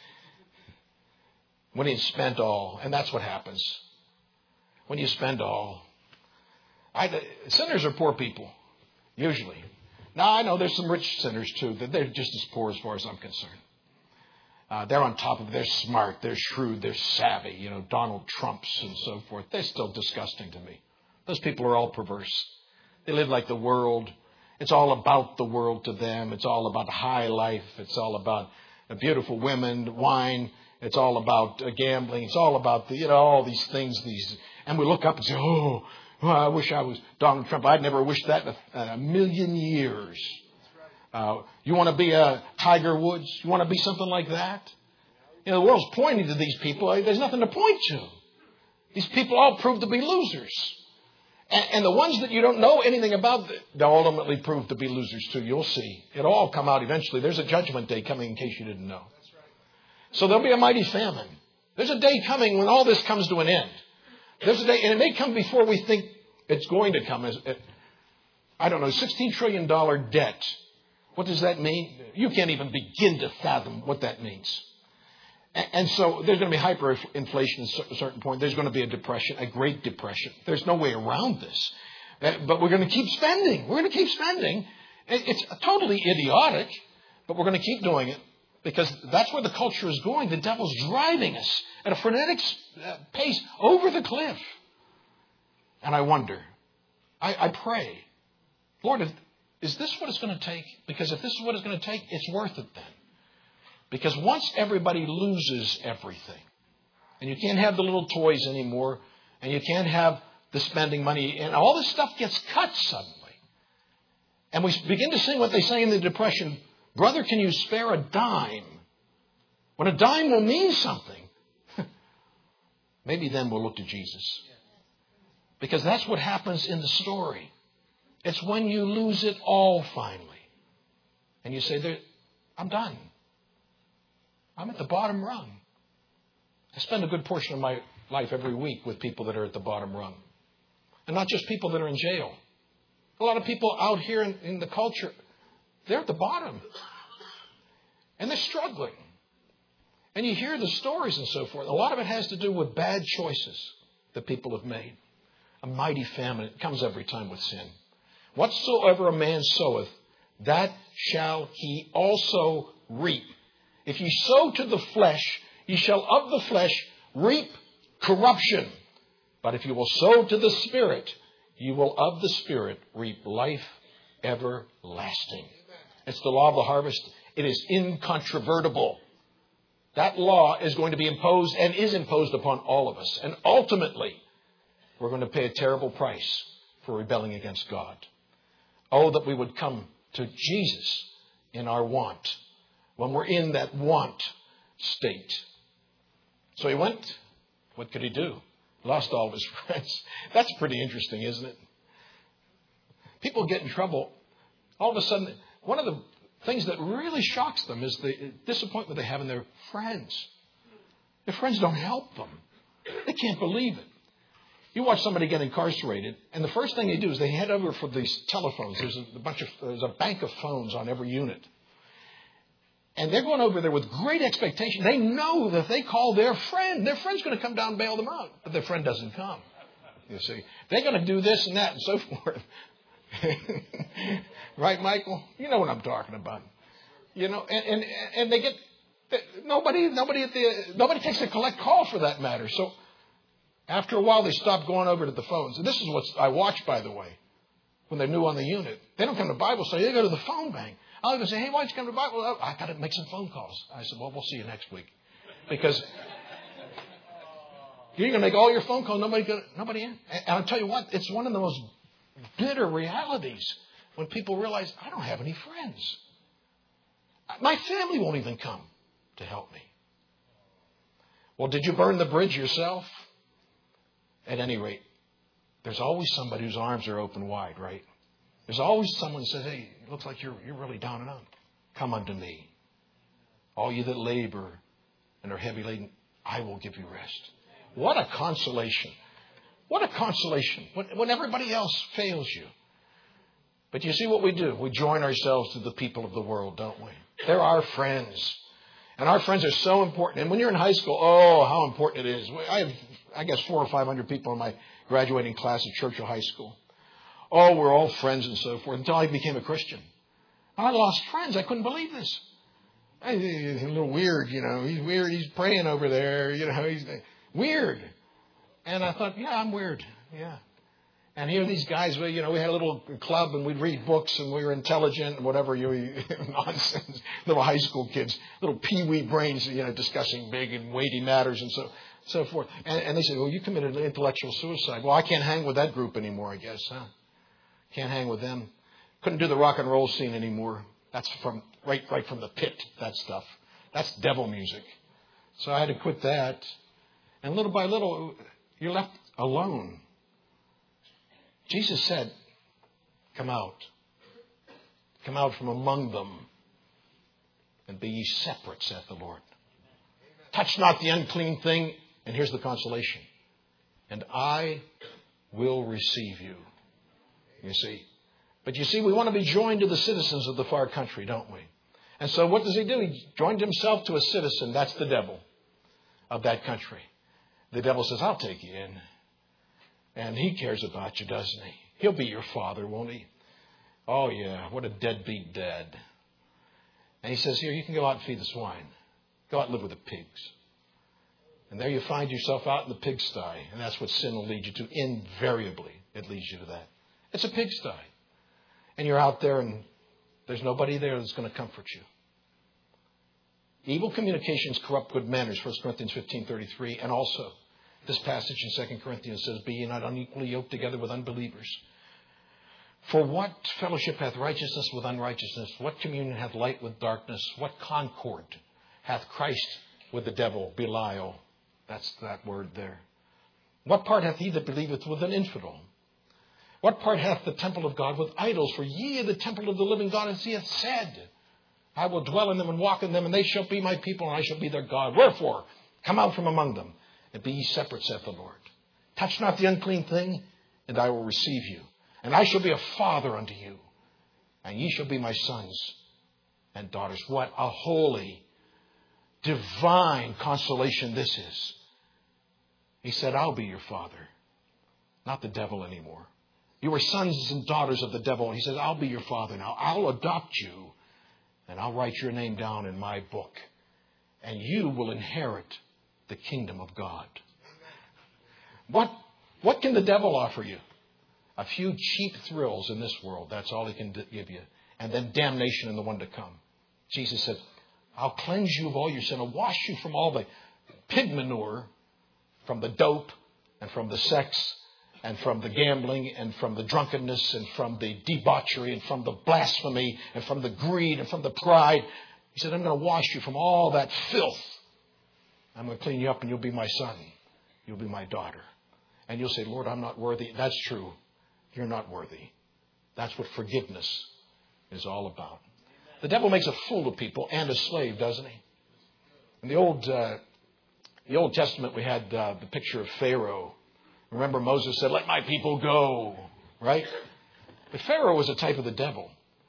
when he had spent all, and that's what happens. When you spend all. Sinners are poor people, usually. Now, I know there's some rich sinners, too. They're just as poor as far as I'm concerned. They're on top of it. They're smart. They're shrewd. They're savvy. Donald Trumps and so forth. They're still disgusting to me. Those people are all perverse. They live like the world. It's all about the world to them. It's all about high life. It's all about beautiful women, wine. It's all about gambling. It's all about all these things. And we look up and say, I wish I was Donald Trump. I'd never wished that in a million years. You want to be a Tiger Woods? You want to be something like that? The world's pointing to these people. There's nothing to point to. These people all prove to be losers. And the ones that you don't know anything about, they'll ultimately prove to be losers too. You'll see. It'll all come out eventually. There's a judgment day coming in case you didn't know. So there'll be a mighty famine. There's a day coming when all this comes to an end. There's a day, and it may come before we think it's going to come. I don't know, $16 trillion debt. What does that mean? You can't even begin to fathom what that means. And so there's going to be hyperinflation at a certain point. There's going to be a depression, a great depression. There's no way around this. But we're going to keep spending. We're going to keep spending. It's totally idiotic, but we're going to keep doing it. Because that's where the culture is going. The devil's driving us at a frenetic pace over the cliff. And I wonder, I pray, Lord, is this what it's going to take? Because if this is what it's going to take, it's worth it then. Because once everybody loses everything, and you can't have the little toys anymore, and you can't have the spending money, and all this stuff gets cut suddenly. And we begin to sing what they say in the Depression, brother, can you spare a dime? When a dime will mean something, maybe then we'll look to Jesus. Because that's what happens in the story. It's when you lose it all finally. And you say, I'm done. I'm at the bottom rung. I spend a good portion of my life every week with people that are at the bottom rung. And not just people that are in jail. A lot of people out here in the culture, they're at the bottom. And they're struggling. And you hear the stories and so forth. A lot of it has to do with bad choices that people have made. A mighty famine. It comes every time with sin. Whatsoever a man soweth, that shall he also reap. If ye sow to the flesh, ye shall of the flesh reap corruption. But if you will sow to the Spirit, you will of the Spirit reap life everlasting. It's the law of the harvest. It is incontrovertible. That law is going to be imposed and is imposed upon all of us. And ultimately, we're going to pay a terrible price for rebelling against God. Oh, that we would come to Jesus in our want, when we're in that want state. So he went. What could he do? Lost all of his friends. That's pretty interesting, isn't it? People get in trouble. All of a sudden, one of the things that really shocks them is the disappointment they have in their friends. Their friends don't help them. They can't believe it. You watch somebody get incarcerated, and the first thing they do is they head over for these telephones. There's a bank of phones on every unit. And they're going over there with great expectation. They know that if they call their friend's going to come down and bail them out. But their friend doesn't come. You see, they're going to do this and that and so forth. Right, Michael? You know what I'm talking about. You know, and they get nobody takes a collect call for that matter. So after a while, they stop going over to the phones. And this is what I watch, by the way, when they're new on the unit. They don't come to Bible study. They go to the phone bank. I'll even say, hey, why don't you come to Bible? Well, I got to make some phone calls. I said, well, we'll see you next week. Because you're going to make all your phone calls. Nobody in. And I'll tell you what, it's one of the most bitter realities when people realize, I don't have any friends. My family won't even come to help me. Well, did you burn the bridge yourself? At any rate, there's always somebody whose arms are open wide, right? There's always someone who says, hey, it looks like you're really down and out. Come unto me. All you that labor and are heavy laden, I will give you rest. What a consolation. What a consolation when everybody else fails you. But you see what we do? We join ourselves to the people of the world, don't we? They're our friends. And our friends are so important. And when you're in high school, oh, how important it is. I have, I guess, 400 or 500 people in my graduating class at Churchill High School. Oh, we're all friends and so forth until I became a Christian. I lost friends. I couldn't believe this. He's a little weird, you know. He's weird. He's praying over there, you know. He's weird. And I thought, yeah, I'm weird. Yeah. And here these guys, we had a little club and we'd read books and we were intelligent and whatever, nonsense. Little high school kids, little pee-wee brains, discussing big and weighty matters and so forth. And they said, well, you committed intellectual suicide. Well, I can't hang with that group anymore, I guess, huh? Can't hang with them. Couldn't do the rock and roll scene anymore. That's from right from the pit, that stuff. That's devil music. So I had to quit that. And little by little, you're left alone. Jesus said, come out. Come out from among them and be ye separate, saith the Lord. Touch not the unclean thing. And here's the consolation. And I will receive you. You see. But you see, we want to be joined to the citizens of the far country, don't we? And so what does he do? He joined himself to a citizen. That's the devil of that country. The devil says, I'll take you in. And he cares about you, doesn't he? He'll be your father, won't he? Oh, yeah. What a deadbeat dad. And he says, here, you can go out and feed the swine. Go out and live with the pigs. And there you find yourself out in the pigsty. And that's what sin will lead you to. Invariably, it leads you to that. It's a pigsty. And you're out there and there's nobody there that's going to comfort you. Evil communications corrupt good manners, 1 Corinthians 15:33. And also, this passage in 2 Corinthians says, be ye not unequally yoked together with unbelievers. For what fellowship hath righteousness with unrighteousness? What communion hath light with darkness? What concord hath Christ with the devil? Belial. That's that word there. What part hath he that believeth with an infidel? What part hath the temple of God with idols? For ye are the temple of the living God, as he hath said. I will dwell in them and walk in them, and they shall be my people, and I shall be their God. Wherefore, come out from among them, and be ye separate, saith the Lord. Touch not the unclean thing, and I will receive you. And I shall be a father unto you, and ye shall be my sons and daughters. What a holy, divine consolation this is. He said, I'll be your father, not the devil anymore. You are sons and daughters of the devil. He says, I'll be your father now. I'll adopt you, and I'll write your name down in my book, and you will inherit the kingdom of God. What can the devil offer you? A few cheap thrills in this world. That's all he can give you. And then damnation in the one to come. Jesus said, I'll cleanse you of all your sin. I'll wash you from all the pig manure, from the dope and from the sex and from the gambling and from the drunkenness and from the debauchery and from the blasphemy and from the greed and from the pride. He said, I'm going to wash you from all that filth. I'm going to clean you up and you'll be my son. You'll be my daughter. And you'll say, Lord, I'm not worthy. That's true. You're not worthy. That's what forgiveness is all about. The devil makes a fool of people and a slave, doesn't he? In the Old Testament, we had the picture of Pharaoh. Remember, Moses said, let my people go, right? But Pharaoh was a type of the devil.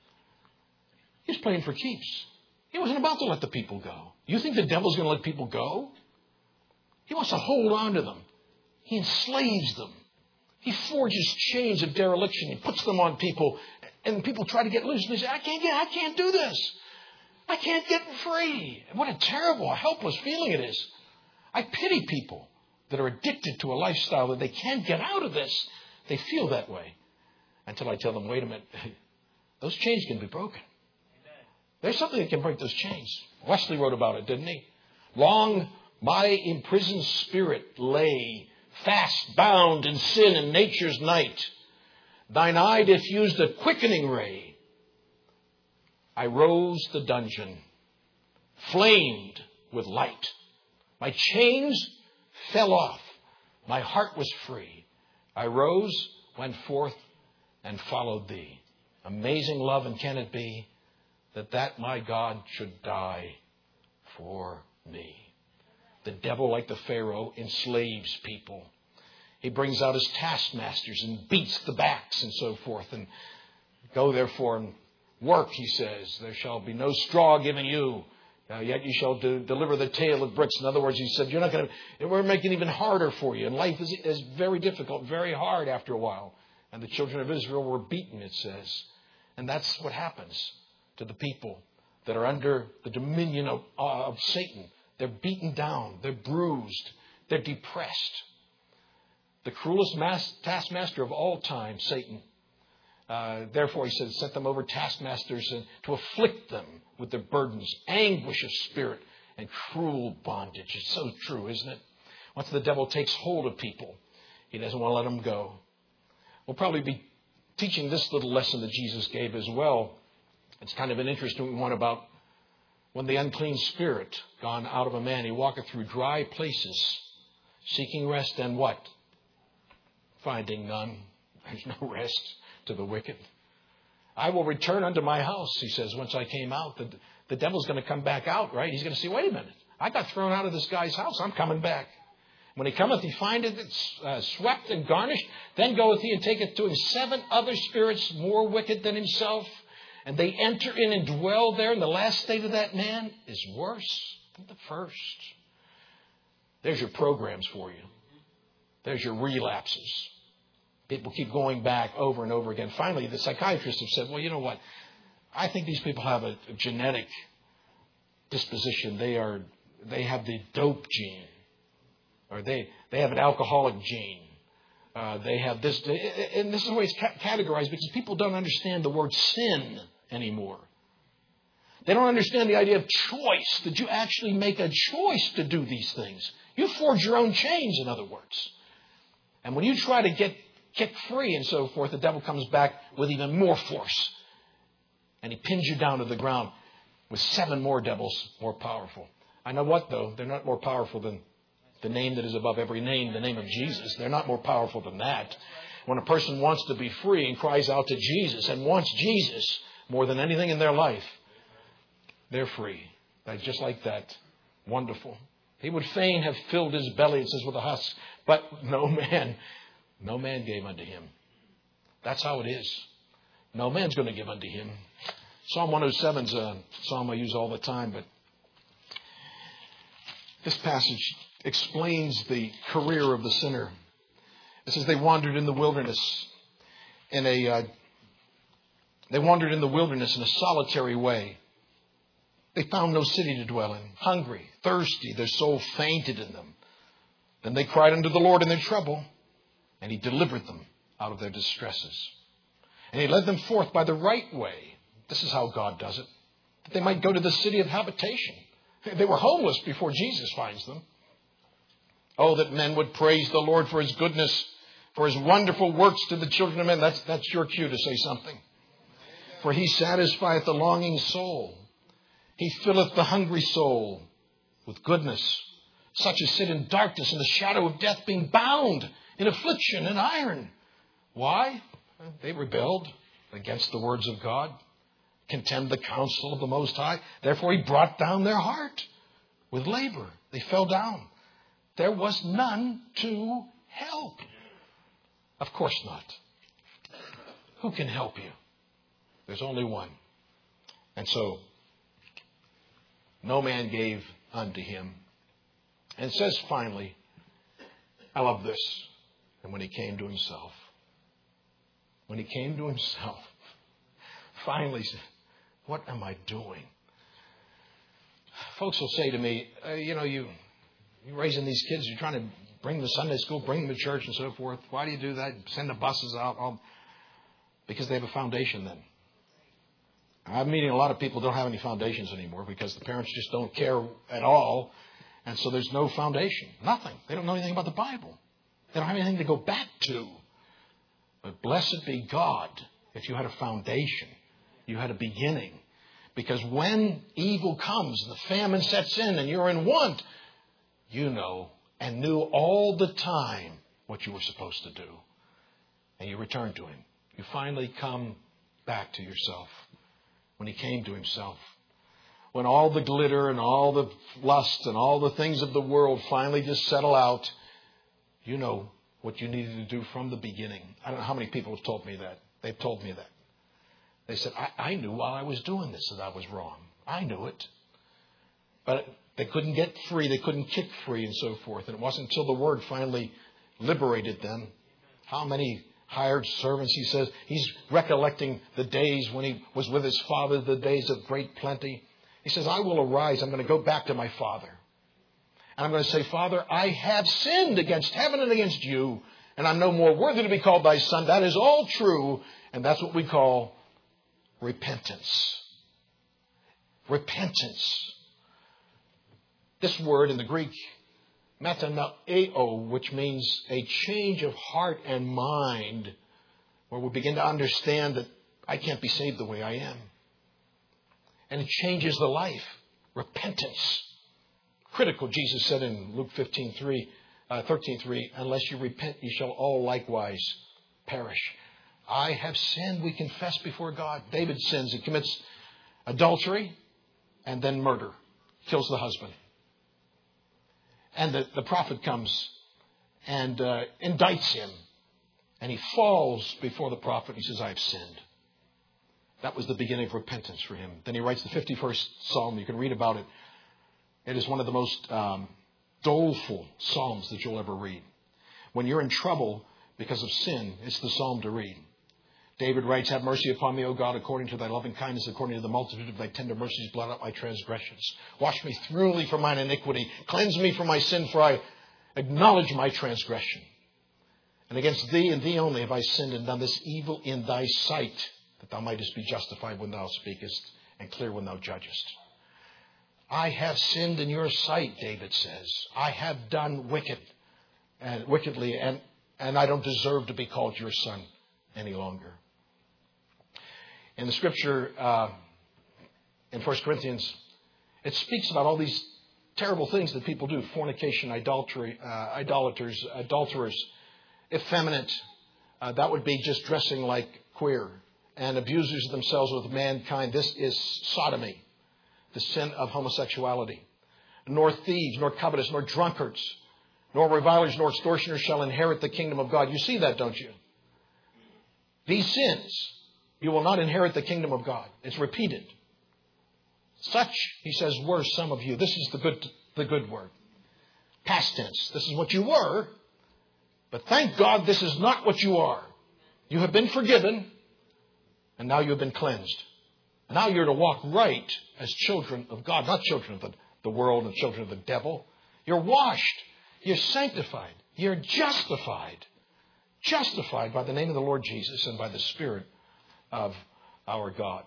He was playing for keeps. He wasn't about to let the people go. You think the devil's going to let people go? He wants to hold on to them. He enslaves them. He forges chains of dereliction. He puts them on people. And people try to get loose. And they say, I can't do this. I can't get free. What a terrible, helpless feeling it is. I pity people that are addicted to a lifestyle that they can't get out of this. They feel that way. Until I tell them, wait a minute. Those chains can be broken. There's something that can break those chains. Wesley wrote about it, didn't he? Long my imprisoned spirit lay fast bound in sin and nature's night. Thine eye diffused a quickening ray. I rose the dungeon, flamed with light. My chains fell off. My heart was free. I rose, went forth, and followed thee. Amazing love, and can it be that my God should die for me? The devil, like the Pharaoh, enslaves people. He brings out his taskmasters and beats the backs and so forth. And go therefore and work, he says. There shall be no straw given you. Yet you shall deliver the tale of bricks. In other words, he said, we're making it even harder for you. And life is very difficult, very hard after a while. And the children of Israel were beaten, it says. And that's what happens to the people that are under the dominion of Satan. They're beaten down. They're bruised. They're depressed. The cruelest taskmaster of all time, Satan. Therefore, he said, set them over taskmasters and to afflict them with their burdens, anguish of spirit, and cruel bondage. It's so true, isn't it? Once the devil takes hold of people, he doesn't want to let them go. We'll probably be teaching this little lesson that Jesus gave as well. It's kind of an interesting one about when the unclean spirit gone out of a man, he walketh through dry places, seeking rest, and what? Finding none. There's no rest to the wicked. I will return unto my house, he says, once I came out. The devil's going to come back out, right? He's going to say, wait a minute. I got thrown out of this guy's house. I'm coming back. When he cometh, he findeth it swept and garnished. Then goeth he and taketh to him 7 other spirits more wicked than himself. And they enter in and dwell there. And the last state of that man is worse than the first. There's your programs for you. There's your relapses. People keep going back over and over again. Finally, the psychiatrists have said, well, you know what? I think these people have a genetic disposition. They have the dope gene, or they have an alcoholic gene. They have this, and this is the way it's categorized because people don't understand the word sin anymore. They don't understand the idea of choice, that you actually make a choice to do these things. You forge your own chains, in other words. And when you try to get free and so forth, the devil comes back with even more force. And he pins you down to the ground with 7 more devils more powerful. I know what, though? They're not more powerful than the name that is above every name, the name of Jesus. They're not more powerful than that. When a person wants to be free and cries out to Jesus and wants Jesus more than anything in their life, they're free. Just like that. Wonderful. He would fain have filled his belly, it says, with a husk. But no man gave unto him. That's how it is. No man's going to give unto him. Psalm 107 is a psalm I use all the time, but this passage explains the career of the sinner. It says they wandered in the wilderness in a solitary way. They found no city to dwell in. Hungry, thirsty, their soul fainted in them. Then they cried unto the Lord in their trouble, and He delivered them out of their distresses. And He led them forth by the right way. This is how God does it. That they might go to the city of habitation. They were homeless before Jesus finds them. Oh, that men would praise the Lord for His goodness, for His wonderful works to the children of men. That's your cue to say something. For He satisfieth the longing soul. He filleth the hungry soul with goodness. Such as sit in darkness and the shadow of death, being bound in affliction and iron. Why? They rebelled against the words of God, contemned the counsel of the Most High. Therefore He brought down their heart with labor. They fell down. There was none to help. Of course not. Who can help you? There's only one. And so, no man gave unto him. And it says finally, I love this. And when he came to himself, finally said, what am I doing? Folks will say to me, you're raising these kids, you're trying to bring them to Sunday school, bring them to church and so forth. Why do you do that? Send the buses out. Because they have a foundation then. I'm meeting a lot of people who don't have any foundations anymore because the parents just don't care at all. And so there's no foundation. Nothing. They don't know anything about the Bible. They don't have anything to go back to. But blessed be God if you had a foundation. You had a beginning. Because when evil comes, the famine sets in and you're in want, you know and knew all the time what you were supposed to do. And you return to Him. You finally come back to yourself. When he came to himself. When all the glitter and all the lust and all the things of the world finally just settle out, you know what you needed to do from the beginning. I don't know how many people have told me that. They've told me that. They said, I knew while I was doing this that I was wrong. I knew it. But they couldn't get free. They couldn't kick free and so forth. And it wasn't until the Word finally liberated them. How many hired servants, he says, he's recollecting the days when he was with his father, the days of great plenty. He says, I will arise. I'm going to go back to my father. And I'm going to say, Father, I have sinned against heaven and against you, and I'm no more worthy to be called thy son. That is all true. And that's what we call repentance. Repentance. This word in the Greek, metanoeo, which means a change of heart and mind, where we begin to understand that I can't be saved the way I am. And it changes the life. Repentance. Critical, Jesus said in Luke 13:3, unless you repent, you shall all likewise perish. I have sinned, we confess before God. David sins and commits adultery and then murder. Kills the husband. And the prophet comes and indicts him. And he falls before the prophet and he says, I have sinned. That was the beginning of repentance for him. Then he writes the 51st Psalm. You can read about it. It is one of the most doleful Psalms that you'll ever read. When you're in trouble because of sin, it's the Psalm to read. David writes, have mercy upon me, O God, according to thy loving kindness, according to the multitude of thy tender mercies, blot out my transgressions. Wash me thoroughly from mine iniquity. Cleanse me from my sin, for I acknowledge my transgression. And against thee and thee only have I sinned and done this evil in thy sight, that thou mightest be justified when thou speakest and clear when thou judgest. I have sinned in your sight, David says. I have done wickedly, and I don't deserve to be called your son any longer. In the scripture, in 1 Corinthians, it speaks about all these terrible things that people do. Fornication, idolatry, idolaters, adulterers, effeminate. That would be just dressing like queer. And abusers themselves with mankind. This is sodomy, the sin of homosexuality. Nor thieves, nor covetous, nor drunkards, nor revilers, nor extortioners shall inherit the kingdom of God. You see that, don't you? These sins, you will not inherit the kingdom of God. It's repeated. Such, he says, were some of you. This is the good word. Past tense. This is what you were. But thank God this is not what you are. You have been forgiven. And now you have been cleansed. Now you're to walk right as children of God. Not children of the world and children of the devil. You're washed. You're sanctified. You're justified. Justified by the name of the Lord Jesus and by the Spirit of our God.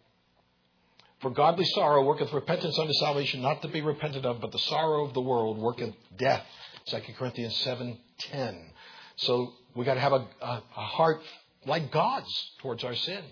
For godly sorrow worketh repentance unto salvation, not to be repented of, but the sorrow of the world worketh death. 2 Corinthians 7:10. So we got to have a heart like God's towards our sin.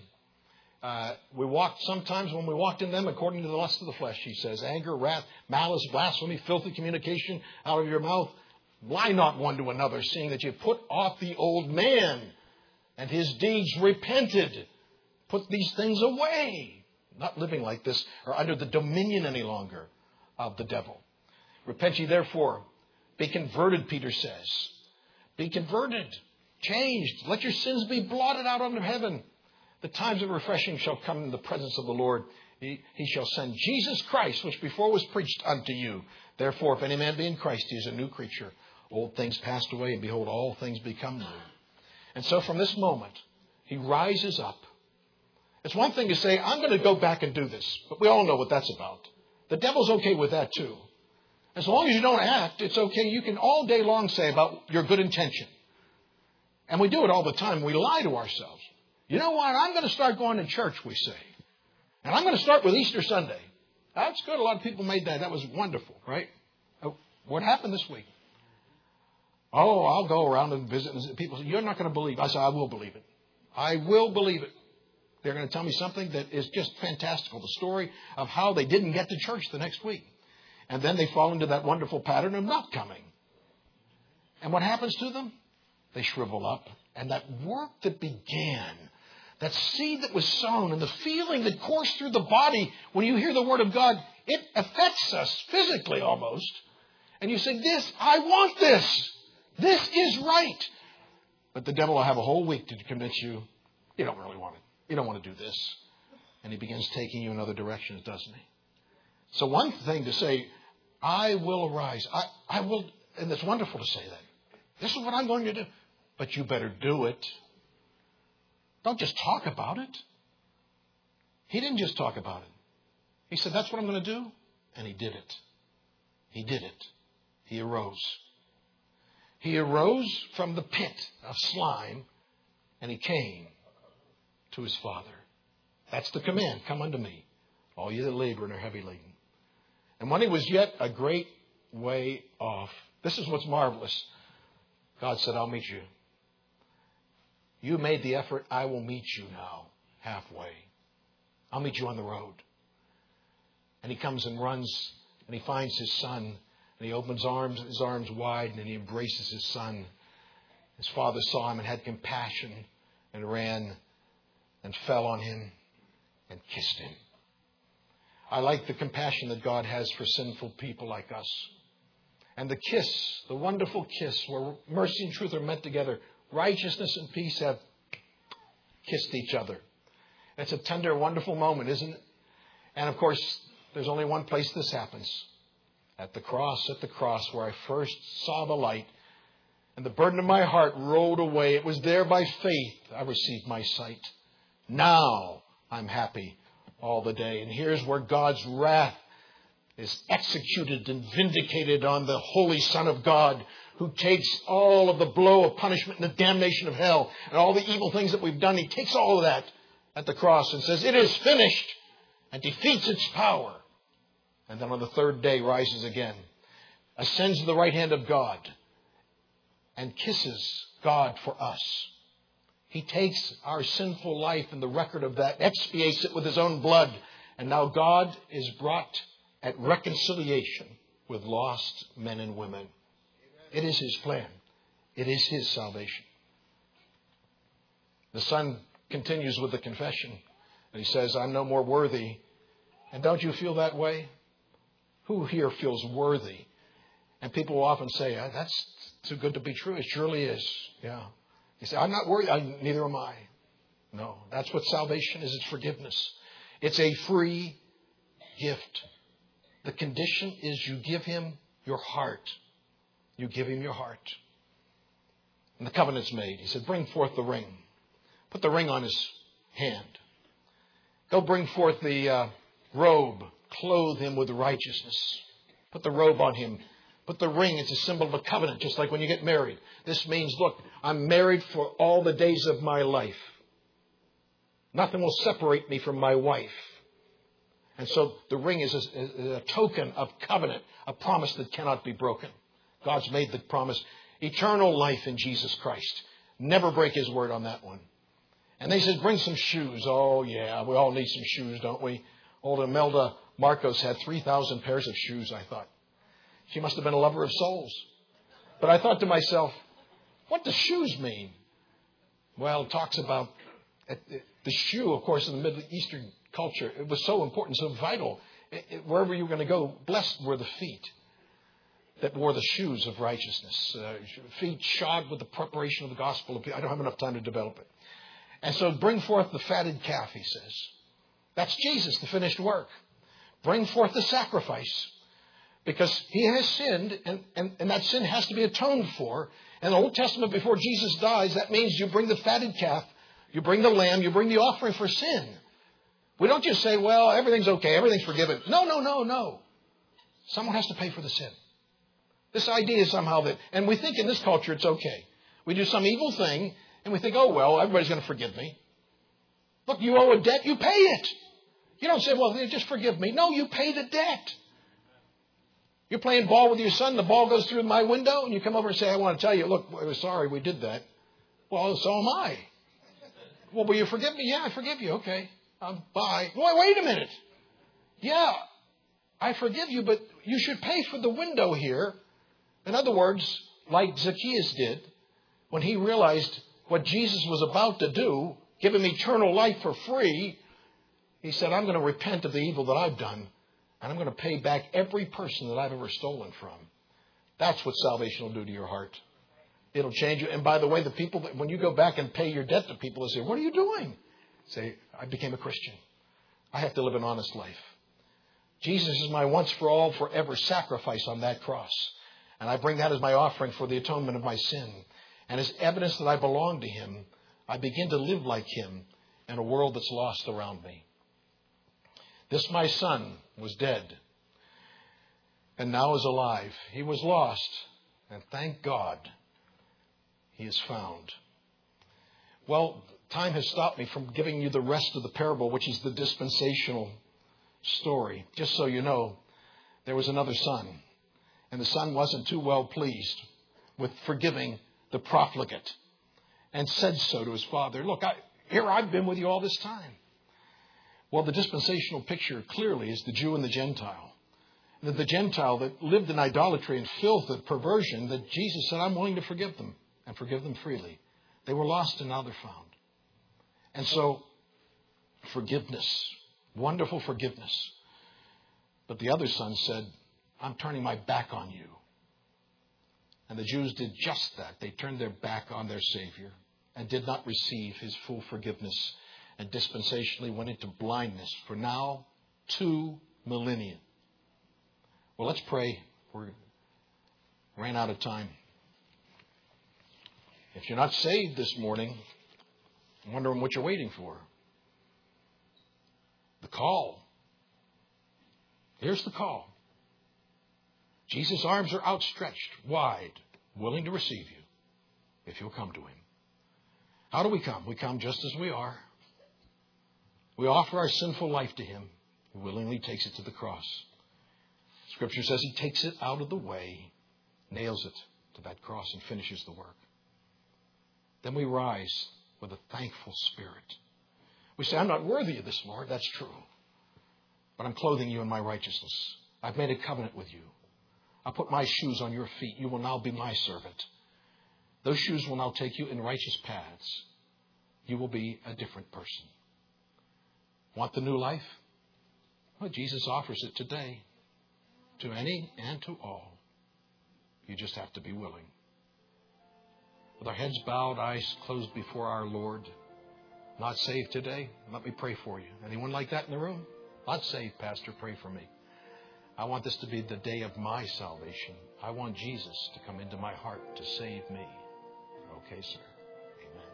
We walked sometimes when we walked in them according to the lust of the flesh, he says. Anger, wrath, malice, blasphemy, filthy communication out of your mouth. Lie not one to another, seeing that you put off the old man and his deeds repented. Put these things away. Not living like this or under the dominion any longer of the devil. Repent ye therefore. Be converted, Peter says. Be converted. Changed. Let your sins be blotted out under heaven. The times of refreshing shall come in the presence of the Lord. He shall send Jesus Christ, which before was preached unto you. Therefore, if any man be in Christ, he is a new creature. Old things passed away, and behold, all things become new. And so from this moment, he rises up. It's one thing to say, I'm going to go back and do this. But we all know what that's about. The devil's okay with that too. As long as you don't act, it's okay. You can all day long say about your good intention. And we do it all the time. We lie to ourselves. You know what? I'm going to start going to church, we say. And I'm going to start with Easter Sunday. That's good. A lot of people made that. That was wonderful, right? What happened this week? Oh, I'll go around and visit. People say, you're not going to believe. I say, I will believe it. I will believe it. They're going to tell me something that is just fantastical. The story of how they didn't get to church the next week. And then they fall into that wonderful pattern of not coming. And what happens to them? They shrivel up. And that work that began, that seed that was sown, and the feeling that coursed through the body when you hear the Word of God, it affects us physically almost. And you say, I want this. This is right. But the devil will have a whole week to convince you, you don't really want it. You don't want to do this. And he begins taking you in other directions, doesn't he? So one thing to say, I will arise. I will, and it's wonderful to say that. This is what I'm going to do. But you better do it. Don't just talk about it. He didn't just talk about it. He said, that's what I'm going to do. And he did it. He did it. He arose. He arose from the pit of slime and he came to his Father. That's the command. Come unto me, all you that labor and are heavy laden. And when he was yet a great way off, this is what's marvelous. God said, I'll meet you. You made the effort. I will meet you now halfway. I'll meet you on the road. And he comes and runs and he finds his son and he opens his arms wide and he embraces his son. His father saw him and had compassion and ran and fell on him and kissed him. I like the compassion that God has for sinful people like us. And the kiss, the wonderful kiss where mercy and truth are met together. Righteousness and peace have kissed each other. It's a tender, wonderful moment, isn't it? And of course, there's only one place this happens. At the cross where I first saw the light. And the burden of my heart rolled away. It was there by faith I received my sight. Now I'm happy all the day. And here's where God's wrath is executed and vindicated on the Holy Son of God, who takes all of the blow of punishment and the damnation of hell and all the evil things that we've done. He takes all of that at the cross and says, "It is finished," and defeats its power. And then on the third day rises again, ascends to the right hand of God, and kisses God for us. He takes our sinful life and the record of that, expiates it with His own blood. And now God is brought at reconciliation with lost men and women. It is His plan. It is His salvation. The Son continues with the confession. And He says, "I'm no more worthy." And don't you feel that way? Who here feels worthy? And people will often say, "That's too good to be true." It surely is. Yeah. You say, "I'm not worthy." Neither am I. No, that's what salvation is. It's forgiveness. It's a free gift. The condition is you give Him your heart. You give Him your heart. And the covenant's made. He said, "Bring forth the ring." Put the ring on his hand. Go bring forth the robe. Clothe him with righteousness. Put the robe on him. Put the ring. It's a symbol of a covenant, just like when you get married. This means, look, I'm married for all the days of my life. Nothing will separate me from my wife. And so the ring is a token of covenant, a promise that cannot be broken. God's made the promise. Eternal life in Jesus Christ. Never break His word on that one. And they said, "Bring some shoes." Oh, yeah, we all need some shoes, don't we? Old Imelda Marcos had 3,000 pairs of shoes, I thought. She must have been a lover of souls. But I thought to myself, what does shoes mean? Well, it talks about the shoe, of course, in the Middle Eastern culture. It was so important, so vital. Wherever you were going to go, blessed were the feet that wore the shoes of righteousness. Feet shod with the preparation of the gospel. I don't have enough time to develop it. And so bring forth the fatted calf, he says. That's Jesus, the finished work. Bring forth the sacrifice. Because He has sinned, and that sin has to be atoned for. In the Old Testament, before Jesus dies, that means you bring the fatted calf, you bring the lamb, you bring the offering for sin. We don't just say, "Well, everything's okay, everything's forgiven." No. Someone has to pay for the sin. This idea is somehow that, and we think in this culture it's okay. We do some evil thing, and we think, "Oh, well, everybody's going to forgive me." Look, you owe a debt, you pay it. You don't say, "Well, just forgive me." No, you pay the debt. You're playing ball with your son, the ball goes through my window, and you come over and say, "I want to tell you, look, we're sorry we did that." Well, so am I. "Well, will you forgive me?" "Yeah, I forgive you." "Okay, bye." Wait a minute. "Yeah, I forgive you, but you should pay for the window here." In other words, like Zacchaeus did, when he realized what Jesus was about to do, give him eternal life for free, he said, "I'm going to repent of the evil that I've done. And I'm going to pay back every person that I've ever stolen from." That's what salvation will do to your heart. It'll change you. And by the way, the people that when you go back and pay your debt to people, they say, "What are you doing?" Say, "I became a Christian. I have to live an honest life." Jesus is my once for all, forever sacrifice on that cross. And I bring that as my offering for the atonement of my sin. And as evidence that I belong to Him, I begin to live like Him in a world that's lost around me. This my son was dead and now is alive. He was lost, and thank God he is found. Well, time has stopped me from giving you the rest of the parable, which is the dispensational story. Just so you know, there was another son, and the son wasn't too well pleased with forgiving the profligate and said so to his father. "Look, I've been with you all this time." Well, the dispensational picture clearly is the Jew and the Gentile. That the Gentile that lived in idolatry and filth and perversion, that Jesus said, "I'm willing to forgive them and forgive them freely." They were lost and now they're found. And so, forgiveness, wonderful forgiveness. But the other son said, "I'm turning my back on you." And the Jews did just that. They turned their back on their Savior and did not receive His full forgiveness, and dispensationally went into blindness for now 2 millennia. Well, let's pray. We ran out of time. If you're not saved this morning, I'm wondering what you're waiting for. The call. Here's the call. Jesus' arms are outstretched, wide, willing to receive you if you'll come to him. How do we come? We come just as we are. We offer our sinful life to him. He willingly takes it to the cross. Scripture says he takes it out of the way, nails it to that cross, and finishes the work. Then we rise with a thankful spirit. We say, I'm not worthy of this, Lord. That's true. But I'm clothing you in my righteousness. I've made a covenant with you. I'll put my shoes on your feet. You will now be my servant. Those shoes will now take you in righteous paths. You will be a different person. Want the new life? Well, Jesus offers it today to any and to all. You just have to be willing. With our heads bowed, eyes closed before our Lord. Not saved today? Let me pray for you. Anyone like that in the room? Not saved, Pastor, pray for me. I want this to be the day of my salvation. I want Jesus to come into my heart to save me. Okay, sir. Amen.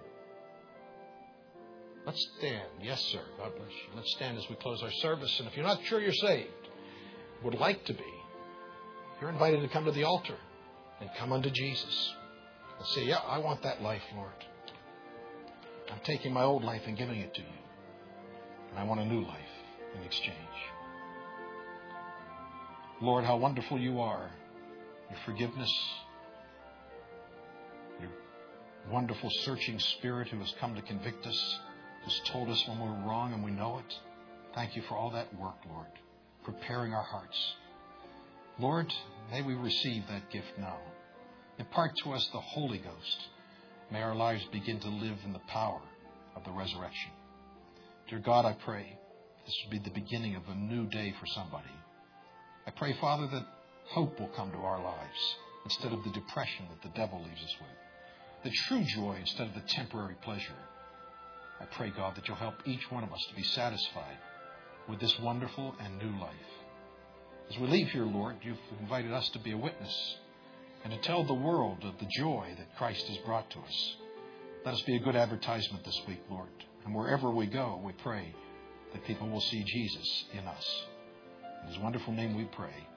Let's stand. Yes, sir. God bless you. Let's stand as we close our service. And if you're not sure you're saved, would like to be, you're invited to come to the altar and come unto Jesus and say, yeah, I want that life, Lord. I'm taking my old life and giving it to you. And I want a new life in exchange. Lord, how wonderful you are. Your forgiveness, your wonderful searching spirit who has come to convict us, who's told us when we're wrong and we know it. Thank you for all that work, Lord, preparing our hearts. Lord, may we receive that gift now. Impart to us the Holy Ghost. May our lives begin to live in the power of the resurrection. Dear God, I pray this will be the beginning of a new day for somebody. I pray, Father, that hope will come to our lives instead of the depression that the devil leaves us with. The true joy instead of the temporary pleasure. I pray, God, that you'll help each one of us to be satisfied with this wonderful and new life. As we leave here, Lord, you've invited us to be a witness and to tell the world of the joy that Christ has brought to us. Let us be a good advertisement this week, Lord. And wherever we go, we pray that people will see Jesus in us. In his wonderful name we pray.